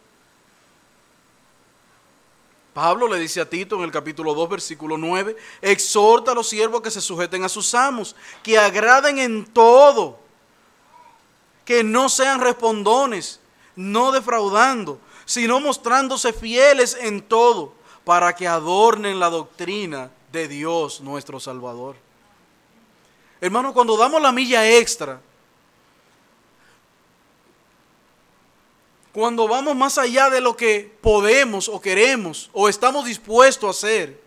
Pablo le dice a Tito en el capítulo dos, versículo nueve, exhorta a los siervos que se sujeten a sus amos, que agraden en todo, que no sean respondones, no defraudando, sino mostrándose fieles en todo, para que adornen la doctrina de Dios nuestro Salvador. Hermano, cuando damos la milla extra, cuando vamos más allá de lo que podemos o queremos o estamos dispuestos a hacer,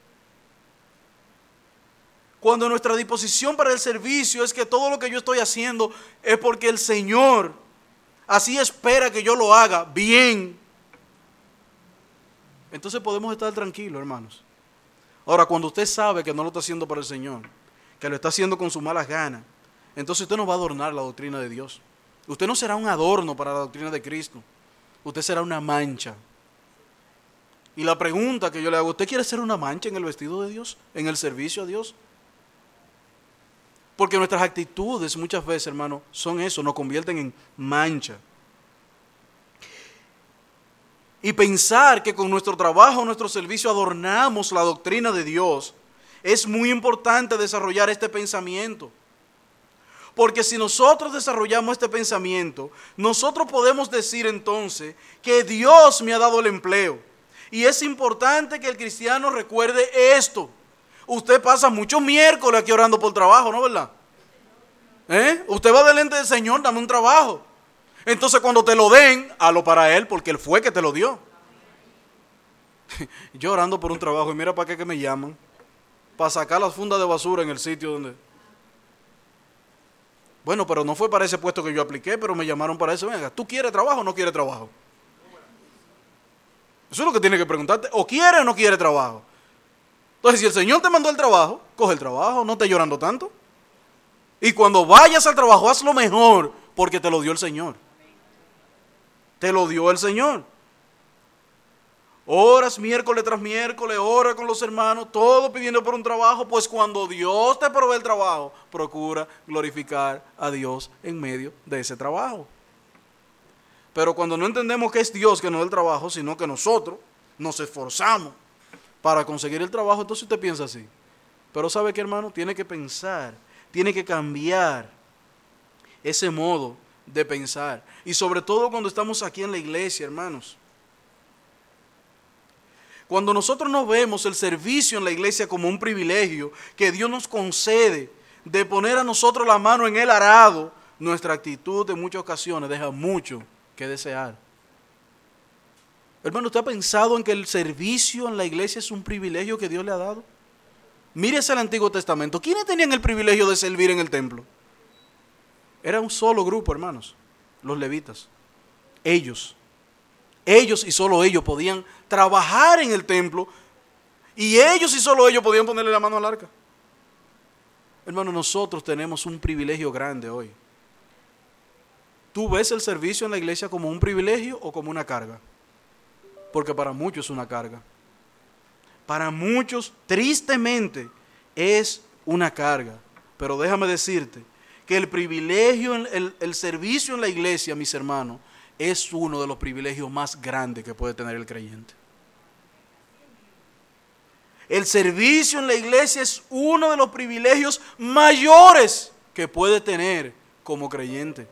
cuando nuestra disposición para el servicio es que todo lo que yo estoy haciendo es porque el Señor así espera que yo lo haga bien, entonces podemos estar tranquilos, hermanos. Ahora, cuando usted sabe que no lo está haciendo para el Señor, que lo está haciendo con sus malas ganas, entonces usted no va a adornar la doctrina de Dios. Usted no será un adorno para la doctrina de Cristo. Usted será una mancha. Y la pregunta que yo le hago, ¿usted quiere ser una mancha en el vestido de Dios? ¿En el servicio a Dios? Porque nuestras actitudes muchas veces, hermano, son eso, nos convierten en mancha. Y pensar que con nuestro trabajo, nuestro servicio, adornamos la doctrina de Dios, es muy importante desarrollar este pensamiento. Porque si nosotros desarrollamos este pensamiento, nosotros podemos decir entonces que Dios me ha dado el empleo. Y es importante que el cristiano recuerde esto. Usted pasa muchos miércoles aquí orando por trabajo, ¿no, verdad? ¿Eh? Usted va delante del Señor, dame un trabajo. Entonces cuando te lo den, hazlo para Él, porque Él fue que te lo dio. Yo orando por un trabajo, y mira para qué que me llaman. Para sacar las fundas de basura en el sitio donde... Bueno, pero no fue para ese puesto que yo apliqué, pero me llamaron para eso. Venga, ¿tú quieres trabajo o no quieres trabajo? Eso es lo que tienes que preguntarte. ¿O quiere o no quiere trabajo? Entonces, si el Señor te mandó el trabajo, coge el trabajo, no estés llorando tanto. Y cuando vayas al trabajo, haz lo mejor, porque te lo dio el Señor. Te lo dio el Señor. Horas miércoles tras miércoles, ora con los hermanos, todo pidiendo por un trabajo. Pues cuando Dios te provee el trabajo, procura glorificar a Dios en medio de ese trabajo. Pero cuando no entendemos que es Dios que nos da el trabajo, sino que nosotros nos esforzamos para conseguir el trabajo, entonces usted piensa así. Pero ¿sabe qué, hermano? Tiene que pensar, tiene que cambiar ese modo de pensar. Y sobre todo cuando estamos aquí en la iglesia, hermanos. Cuando nosotros no vemos el servicio en la iglesia como un privilegio que Dios nos concede de poner a nosotros la mano en el arado, nuestra actitud en muchas ocasiones deja mucho que desear. Hermano, ¿usted ha pensado en que el servicio en la iglesia es un privilegio que Dios le ha dado? Mírese el Antiguo Testamento. ¿Quiénes tenían el privilegio de servir en el templo? Era un solo grupo, hermanos, los levitas. Ellos. Ellos y solo ellos podían trabajar en el templo y ellos y solo ellos podían ponerle la mano al arca. Hermano, nosotros tenemos un privilegio grande hoy. ¿Tú ves el servicio en la iglesia como un privilegio o como una carga? porque para muchos es una carga. Para muchos, tristemente, es una carga. Pero déjame decirte que el privilegio, el, el servicio en la iglesia, mis hermanos, es uno de los privilegios más grandes que puede tener el creyente. El servicio en la iglesia es uno de los privilegios mayores que puede tener como creyente.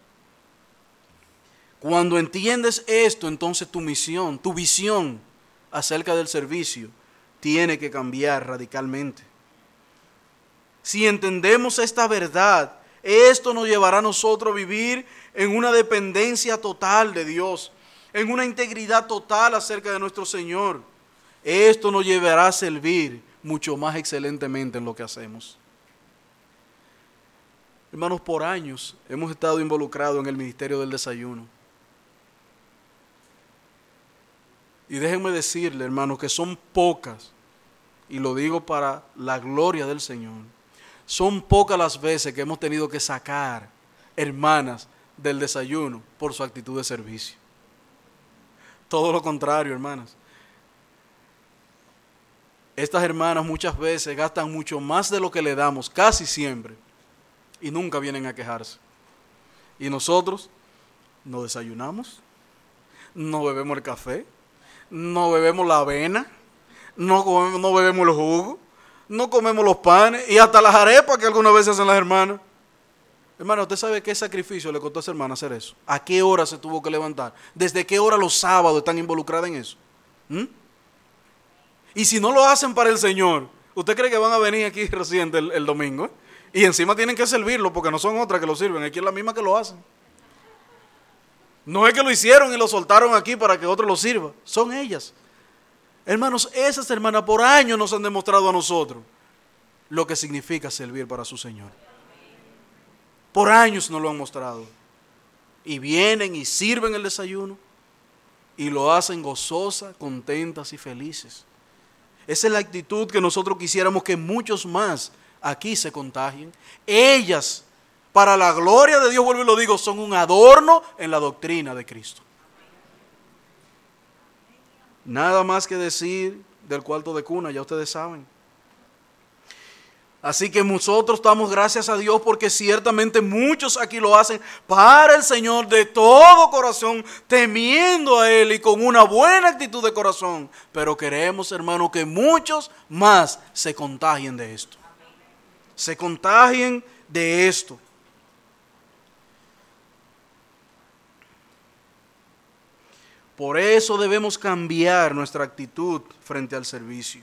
Cuando entiendes esto, entonces tu misión, tu visión acerca del servicio tiene que cambiar radicalmente. Si entendemos esta verdad, esto nos llevará a nosotros a vivir en una dependencia total de Dios, en una integridad total acerca de nuestro Señor. Esto nos llevará a servir mucho más excelentemente en lo que hacemos. Hermanos, por años hemos estado involucrados en el ministerio del desayuno. Y déjenme decirle, hermanos, que son pocas, y lo digo para la gloria del Señor, son pocas las veces que hemos tenido que sacar hermanas del desayuno por su actitud de servicio. Todo lo contrario, hermanas. Estas hermanas muchas veces gastan mucho más de lo que le damos, casi siempre, y nunca vienen a quejarse. Y nosotros no desayunamos, no bebemos el café, no bebemos la avena, no, comemos, no bebemos el jugo, no comemos los panes y hasta las arepas que algunas veces hacen las hermanas. Hermano, ¿usted sabe qué sacrificio le costó a esa hermana hacer eso? ¿A qué hora se tuvo que levantar? ¿Desde qué hora los sábados están involucradas en eso? ¿Mm? Y si no lo hacen para el Señor, ¿usted cree que van a venir aquí recién el, el domingo? ¿eh? Y encima tienen que servirlo porque no son otras que lo sirven, aquí es la misma que lo hacen. No es que lo hicieron y lo soltaron aquí para que otro lo sirva, son ellas. Hermanos, esas hermanas por años nos han demostrado a nosotros lo que significa servir para su Señor. Por años nos lo han mostrado. Y vienen y sirven el desayuno y lo hacen gozosas, contentas y felices. Esa es la actitud que nosotros quisiéramos que muchos más aquí se contagien. Ellas, para la gloria de Dios, vuelvo y lo digo, son un adorno en la doctrina de Cristo. Nada más que decir del cuarto de cuna, ya ustedes saben. Así que nosotros damos gracias a Dios porque ciertamente muchos aquí lo hacen para el Señor de todo corazón, temiendo a Él y con una buena actitud de corazón. Pero queremos, hermano, que muchos más se contagien de esto. Se contagien de esto. Por eso debemos cambiar nuestra actitud frente al servicio.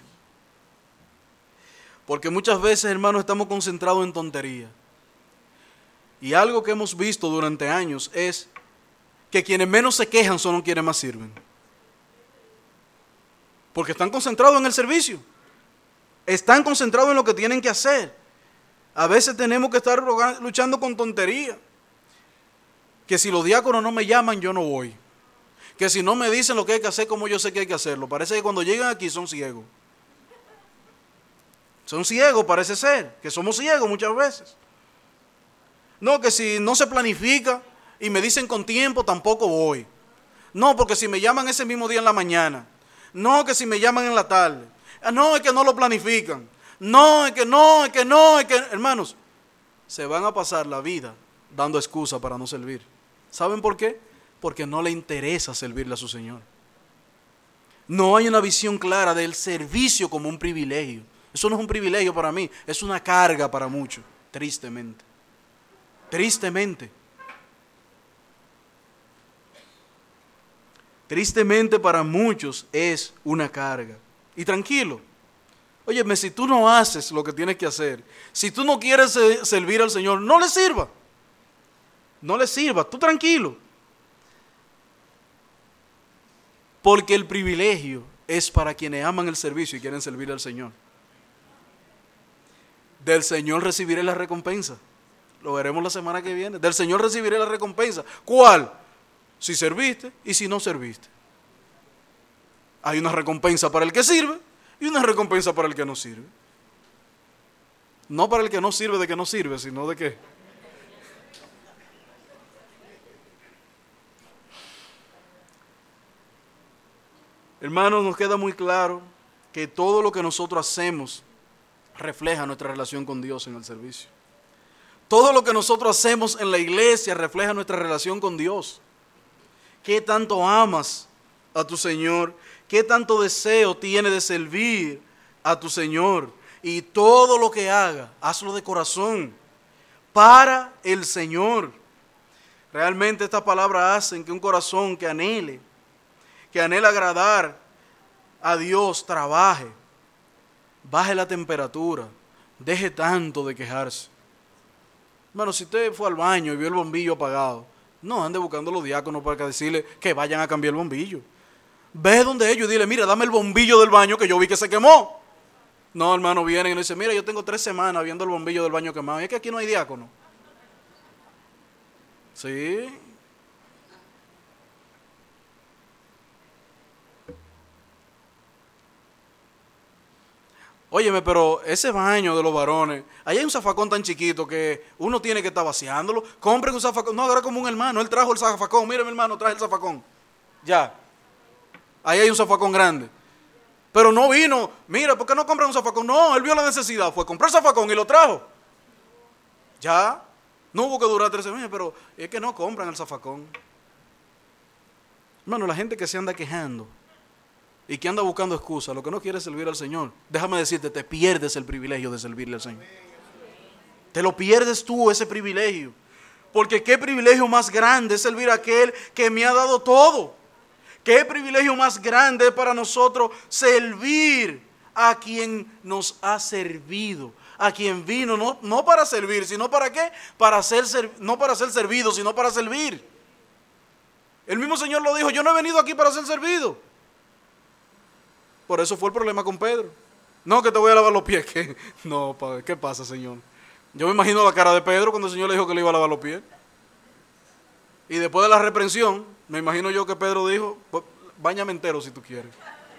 Porque muchas veces, hermanos, estamos concentrados en tonterías. Y algo que hemos visto durante años es que quienes menos se quejan son los quienes más sirven. Porque están concentrados en el servicio. Están concentrados en lo que tienen que hacer. A veces tenemos que estar luchando con tonterías. Que si los diáconos no me llaman, yo no voy. Que si no me dicen lo que hay que hacer, como yo sé que hay que hacerlo. Parece que cuando llegan aquí son ciegos. Son ciegos, parece ser, que somos ciegos muchas veces. No, que si no se planifica y me dicen con tiempo, tampoco voy. No, porque si me llaman ese mismo día en la mañana. No, que si me llaman en la tarde. No, es que no lo planifican. No, es que no, es que no, es que... Hermanos, se van a pasar la vida dando excusas para no servir. ¿Saben por qué? Porque no le interesa servirle a su Señor. No hay una visión clara del servicio como un privilegio. Eso no es un privilegio para mí, es una carga para muchos, tristemente. Tristemente. Tristemente para muchos es una carga. Y tranquilo, óyeme, si tú no haces lo que tienes que hacer, si tú no quieres servir al Señor, no le sirva. No le sirva, tú tranquilo. Porque el privilegio es para quienes aman el servicio y quieren servir al Señor. Del Señor recibiré la recompensa. Lo veremos la semana que viene. Del Señor recibiré la recompensa. ¿Cuál? Si serviste y si no serviste. Hay una recompensa para el que sirve y una recompensa para el que no sirve. No para el que no sirve de que no sirve, sino de que... Hermanos, nos queda muy claro que todo lo que nosotros hacemos refleja nuestra relación con Dios en el servicio. Todo lo que nosotros hacemos en la iglesia refleja nuestra relación con Dios. ¿Qué tanto amas a tu Señor? ¿Qué tanto deseo tienes de servir a tu Señor? Y todo lo que haga, hazlo de corazón, para el Señor. Realmente estas palabras hacen que un corazón que anhele, que anhela agradar a Dios, trabaje, baje la temperatura, deje tanto de quejarse. Bueno, si usted fue al baño y vio el bombillo apagado, no ande buscando a los diáconos para que decirle que vayan a cambiar el bombillo. Ve donde ellos y dile, mira, dame el bombillo del baño que yo vi que se quemó. No, hermano, vienen y nos dicen, mira, yo tengo tres semanas viendo el bombillo del baño quemado. Y es que aquí no hay diácono. Sí. Óyeme, pero ese baño de los varones, ahí hay un zafacón tan chiquito que uno tiene que estar vaciándolo. Compren un zafacón. No, ahora como un hermano, él trajo el zafacón. Mire, mi hermano, traje el zafacón. Ya. Ahí hay un zafacón grande. Pero no vino, mira, ¿por qué no compran un zafacón? No, él vio la necesidad, fue comprar el zafacón y lo trajo. Ya. No hubo que durar tres semanas, pero es que no compran el zafacón. Hermano, la gente que se anda quejando y que anda buscando excusas, lo que no quiere es servir al Señor, déjame decirte, te pierdes el privilegio de servirle al Señor. Te lo pierdes tú, ese privilegio. Porque qué privilegio más grande es servir a aquel que me ha dado todo. Qué privilegio más grande es para nosotros servir a quien nos ha servido, a quien vino, no, no para servir, sino para qué, para ser, no para ser servido, sino para servir. El mismo Señor lo dijo, yo no he venido aquí para ser servido. Por eso fue el problema con Pedro. No, que te voy a lavar los pies. ¿Qué? No, ¿qué pasa, Señor? Yo me imagino la cara de Pedro cuando el Señor le dijo que le iba a lavar los pies. Y después de la reprensión, me imagino yo que Pedro dijo, pues, báñame entero si tú quieres.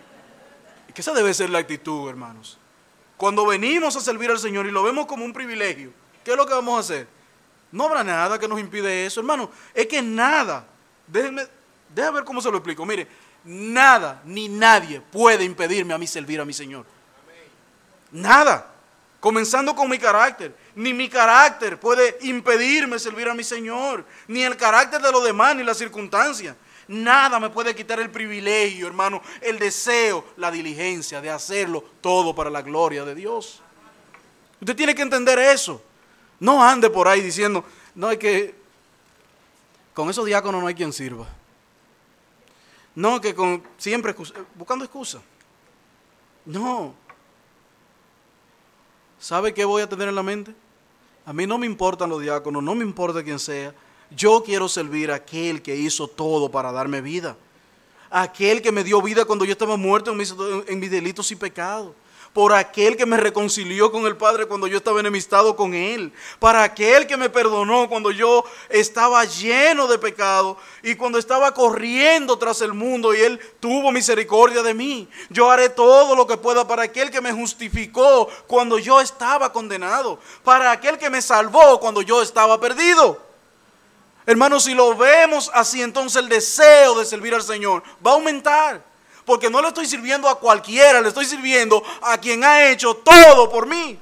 Y que esa debe ser la actitud, hermanos. Cuando venimos a servir al Señor y lo vemos como un privilegio, ¿qué es lo que vamos a hacer? No habrá nada que nos impide eso, hermano. Es que nada, déjenme, déjenme ver cómo se lo explico. Mire, nada ni nadie puede impedirme a mí servir a mi Señor. Nada. Comenzando con mi carácter. Ni mi carácter puede impedirme servir a mi Señor. Ni el carácter de los demás, ni las circunstancias. Nada me puede quitar el privilegio, hermano, el deseo, la diligencia de hacerlo todo para la gloria de Dios. Usted tiene que entender eso. No ande por ahí diciendo, no hay que, con esos diáconos no hay quien sirva. No, que con siempre buscando excusas. No. ¿Sabe qué voy a tener en la mente? A mí no me importan los diáconos, no me importa quién sea. Yo quiero servir a aquel que hizo todo para darme vida. Aquel que me dio vida cuando yo estaba muerto en mis, en mis delitos y pecados. Por aquel que me reconcilió con el Padre cuando yo estaba enemistado con Él. Para aquel que me perdonó cuando yo estaba lleno de pecado y cuando estaba corriendo tras el mundo y Él tuvo misericordia de mí. Yo haré todo lo que pueda para aquel que me justificó cuando yo estaba condenado. Para aquel que me salvó cuando yo estaba perdido. Hermanos, si lo vemos así, entonces el deseo de servir al Señor va a aumentar. Porque no le estoy sirviendo a cualquiera, le estoy sirviendo a quien ha hecho todo por mí.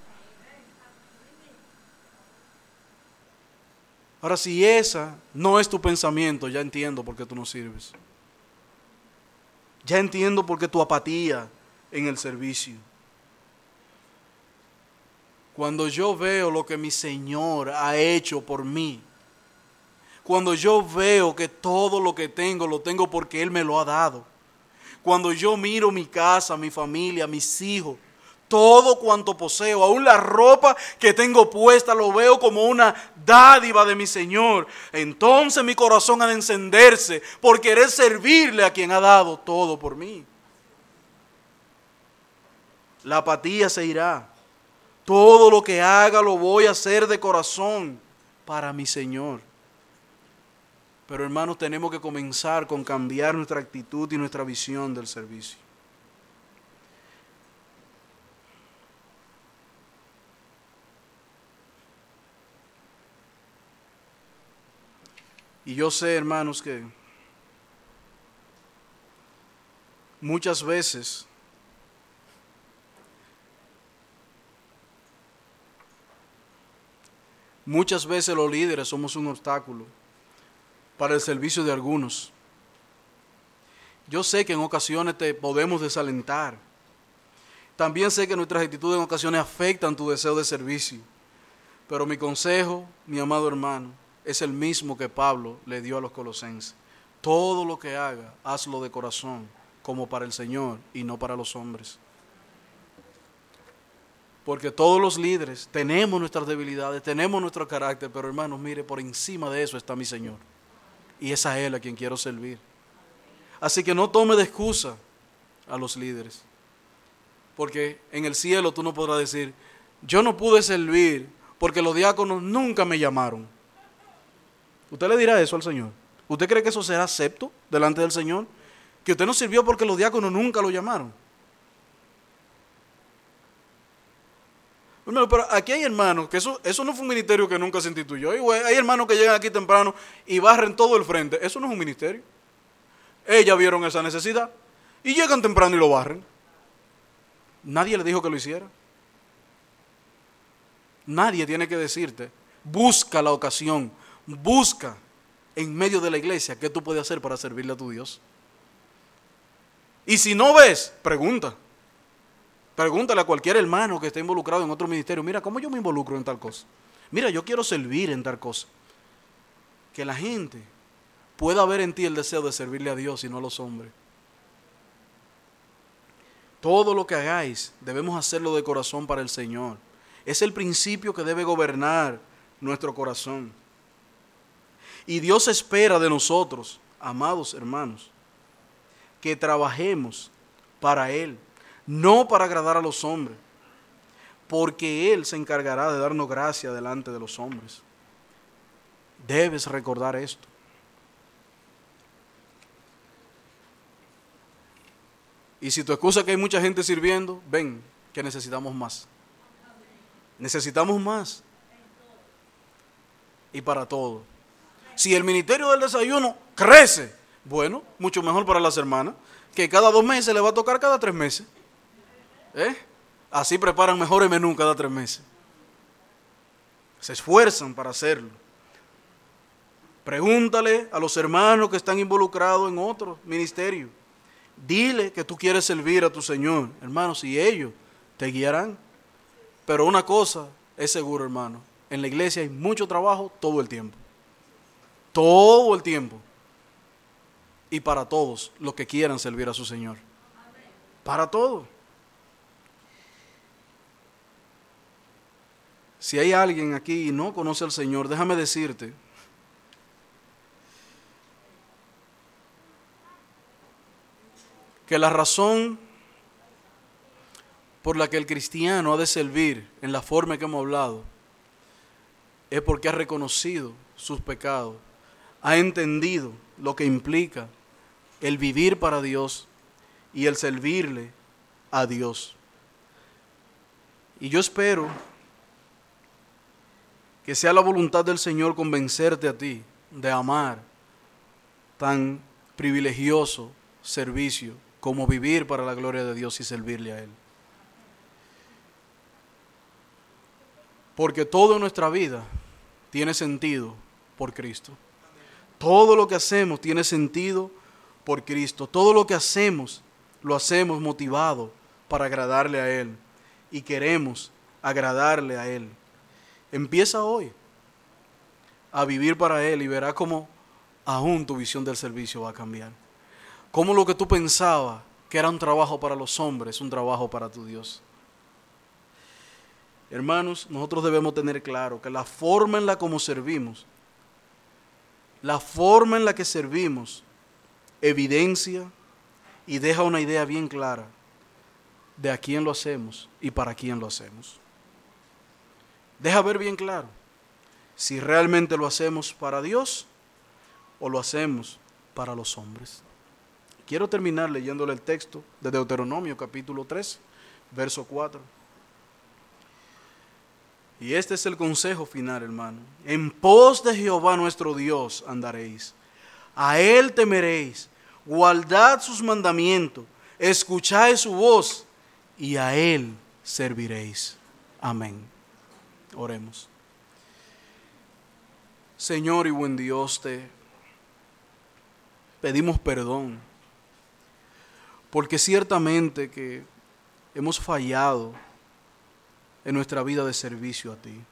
Ahora, si esa no es tu pensamiento, ya entiendo por qué tú no sirves. Ya entiendo por qué tu apatía en el servicio. Cuando yo veo lo que mi Señor ha hecho por mí, cuando yo veo que todo lo que tengo, lo tengo porque Él me lo ha dado. Cuando yo miro mi casa, mi familia, mis hijos, todo cuanto poseo, aún la ropa que tengo puesta, lo veo como una dádiva de mi Señor. Entonces mi corazón ha de encenderse por querer servirle a quien ha dado todo por mí. La apatía se irá. Todo lo que haga lo voy a hacer de corazón para mi Señor. Pero hermanos, tenemos que comenzar con cambiar nuestra actitud y nuestra visión del servicio. Y yo sé, hermanos, que muchas veces muchas veces los líderes somos un obstáculo para el servicio de algunos. Yo sé que en ocasiones te podemos desalentar. También sé que nuestras actitudes en ocasiones afectan tu deseo de servicio. Pero mi consejo, mi amado hermano, es el mismo que Pablo le dio a los colosenses. Todo lo que haga, hazlo de corazón, como para el Señor y no para los hombres. Porque todos los líderes tenemos nuestras debilidades, tenemos nuestro carácter, pero hermanos, mire, por encima de eso está mi Señor. Y es a Él a quien quiero servir. Así que no tome de excusa a los líderes. Porque en el cielo tú no podrás decir, yo no pude servir porque los diáconos nunca me llamaron. ¿Usted le dirá eso al Señor? ¿Usted cree que eso será acepto delante del Señor? Que usted no sirvió porque los diáconos nunca lo llamaron. Hermano, pero aquí hay hermanos que eso, eso no fue un ministerio que nunca se instituyó. Hay hermanos que llegan aquí temprano y barren todo el frente. Eso no es un ministerio. Ellas vieron esa necesidad y llegan temprano y lo barren. Nadie le dijo que lo hiciera. Nadie tiene que decirte, busca la ocasión, busca en medio de la iglesia qué tú puedes hacer para servirle a tu Dios. Y si no ves, pregunta. Pregúntale a cualquier hermano que esté involucrado en otro ministerio, mira, ¿cómo yo me involucro en tal cosa? Mira, yo quiero servir en tal cosa. Que la gente pueda ver en ti el deseo de servirle a Dios y no a los hombres. Todo lo que hagáis, debemos hacerlo de corazón para el Señor. Es el principio que debe gobernar nuestro corazón. Y Dios espera de nosotros, amados hermanos, que trabajemos para Él, no para agradar a los hombres, porque Él se encargará de darnos gracia delante de los hombres. Debes recordar esto. Y si tu excusa es que hay mucha gente sirviendo, ven, que necesitamos más. Necesitamos más. Y para todo. Si el ministerio del desayuno crece, bueno, mucho mejor para las hermanas, que cada dos meses le va a tocar cada tres meses. ¿Eh? Así preparan mejores menú cada tres meses. Se esfuerzan para hacerlo. Pregúntale a los hermanos que están involucrados en otro ministerio. Dile que tú quieres servir a tu Señor, hermanos, y ellos te guiarán. Pero una cosa es seguro, hermano, en la iglesia hay mucho trabajo todo el tiempo. Todo el tiempo. Y para todos los que quieran servir a su Señor. Para todos. Si hay alguien aquí y no conoce al Señor, déjame decirte que la razón por la que el cristiano ha de servir en la forma que hemos hablado es porque ha reconocido sus pecados, ha entendido lo que implica el vivir para Dios y el servirle a Dios. Y yo espero que sea la voluntad del Señor convencerte a ti de amar tan privilegioso servicio como vivir para la gloria de Dios y servirle a Él. Porque todo en nuestra vida tiene sentido por Cristo. Todo lo que hacemos tiene sentido por Cristo. Todo lo que hacemos, lo hacemos motivado para agradarle a Él. Y queremos agradarle a Él. Empieza hoy a vivir para Él y verás cómo aún tu visión del servicio va a cambiar. Cómo lo que tú pensabas que era un trabajo para los hombres es un trabajo para tu Dios. Hermanos, nosotros debemos tener claro que la forma en la como servimos, la forma en la que servimos, evidencia y deja una idea bien clara de a quién lo hacemos y para quién lo hacemos. Deja ver bien claro si realmente lo hacemos para Dios o lo hacemos para los hombres. Quiero terminar leyéndole el texto de Deuteronomio capítulo tres, verso cuatro. Y este es el consejo final, hermano. En pos de Jehová nuestro Dios andaréis. A Él temeréis. Guardad sus mandamientos, escuchad su voz y a Él serviréis. Amén. Oremos. Señor y buen Dios, te pedimos perdón, porque ciertamente que hemos fallado en nuestra vida de servicio a ti.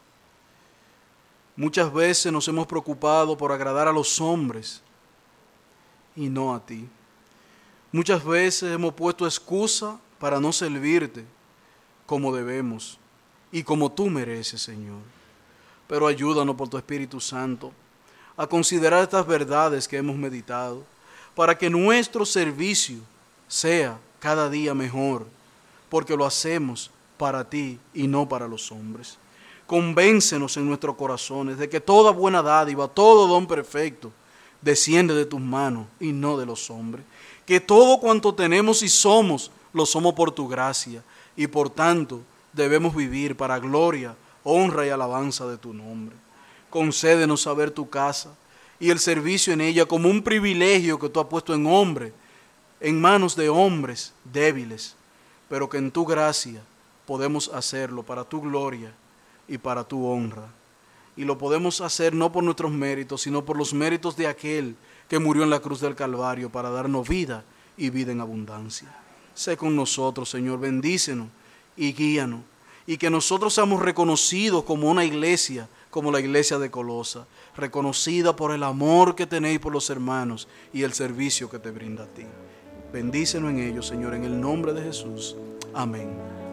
Muchas veces nos hemos preocupado por agradar a los hombres y no a ti. Muchas veces hemos puesto excusa para no servirte como debemos y como tú mereces, Señor. Pero ayúdanos por tu Espíritu Santo a considerar estas verdades que hemos meditado, para que nuestro servicio sea cada día mejor, porque lo hacemos para ti y no para los hombres. Convéncenos en nuestros corazones de que toda buena dádiva, todo don perfecto, desciende de tus manos y no de los hombres. Que todo cuanto tenemos y somos, lo somos por tu gracia, y por tanto debemos vivir para gloria, honra y alabanza de tu nombre. Concédenos saber tu casa y el servicio en ella como un privilegio que tú has puesto en hombre, en manos de hombres débiles, pero que en tu gracia podemos hacerlo para tu gloria y para tu honra. Y lo podemos hacer no por nuestros méritos, sino por los méritos de aquel que murió en la cruz del Calvario para darnos vida y vida en abundancia. Sé con nosotros, Señor, bendícenos y guíanos, y que nosotros seamos reconocidos como una iglesia, como la iglesia de Colosa, reconocida por el amor que tenéis por los hermanos y el servicio que te brinda a ti. Bendícenos en ellos, Señor, en el nombre de Jesús. Amén.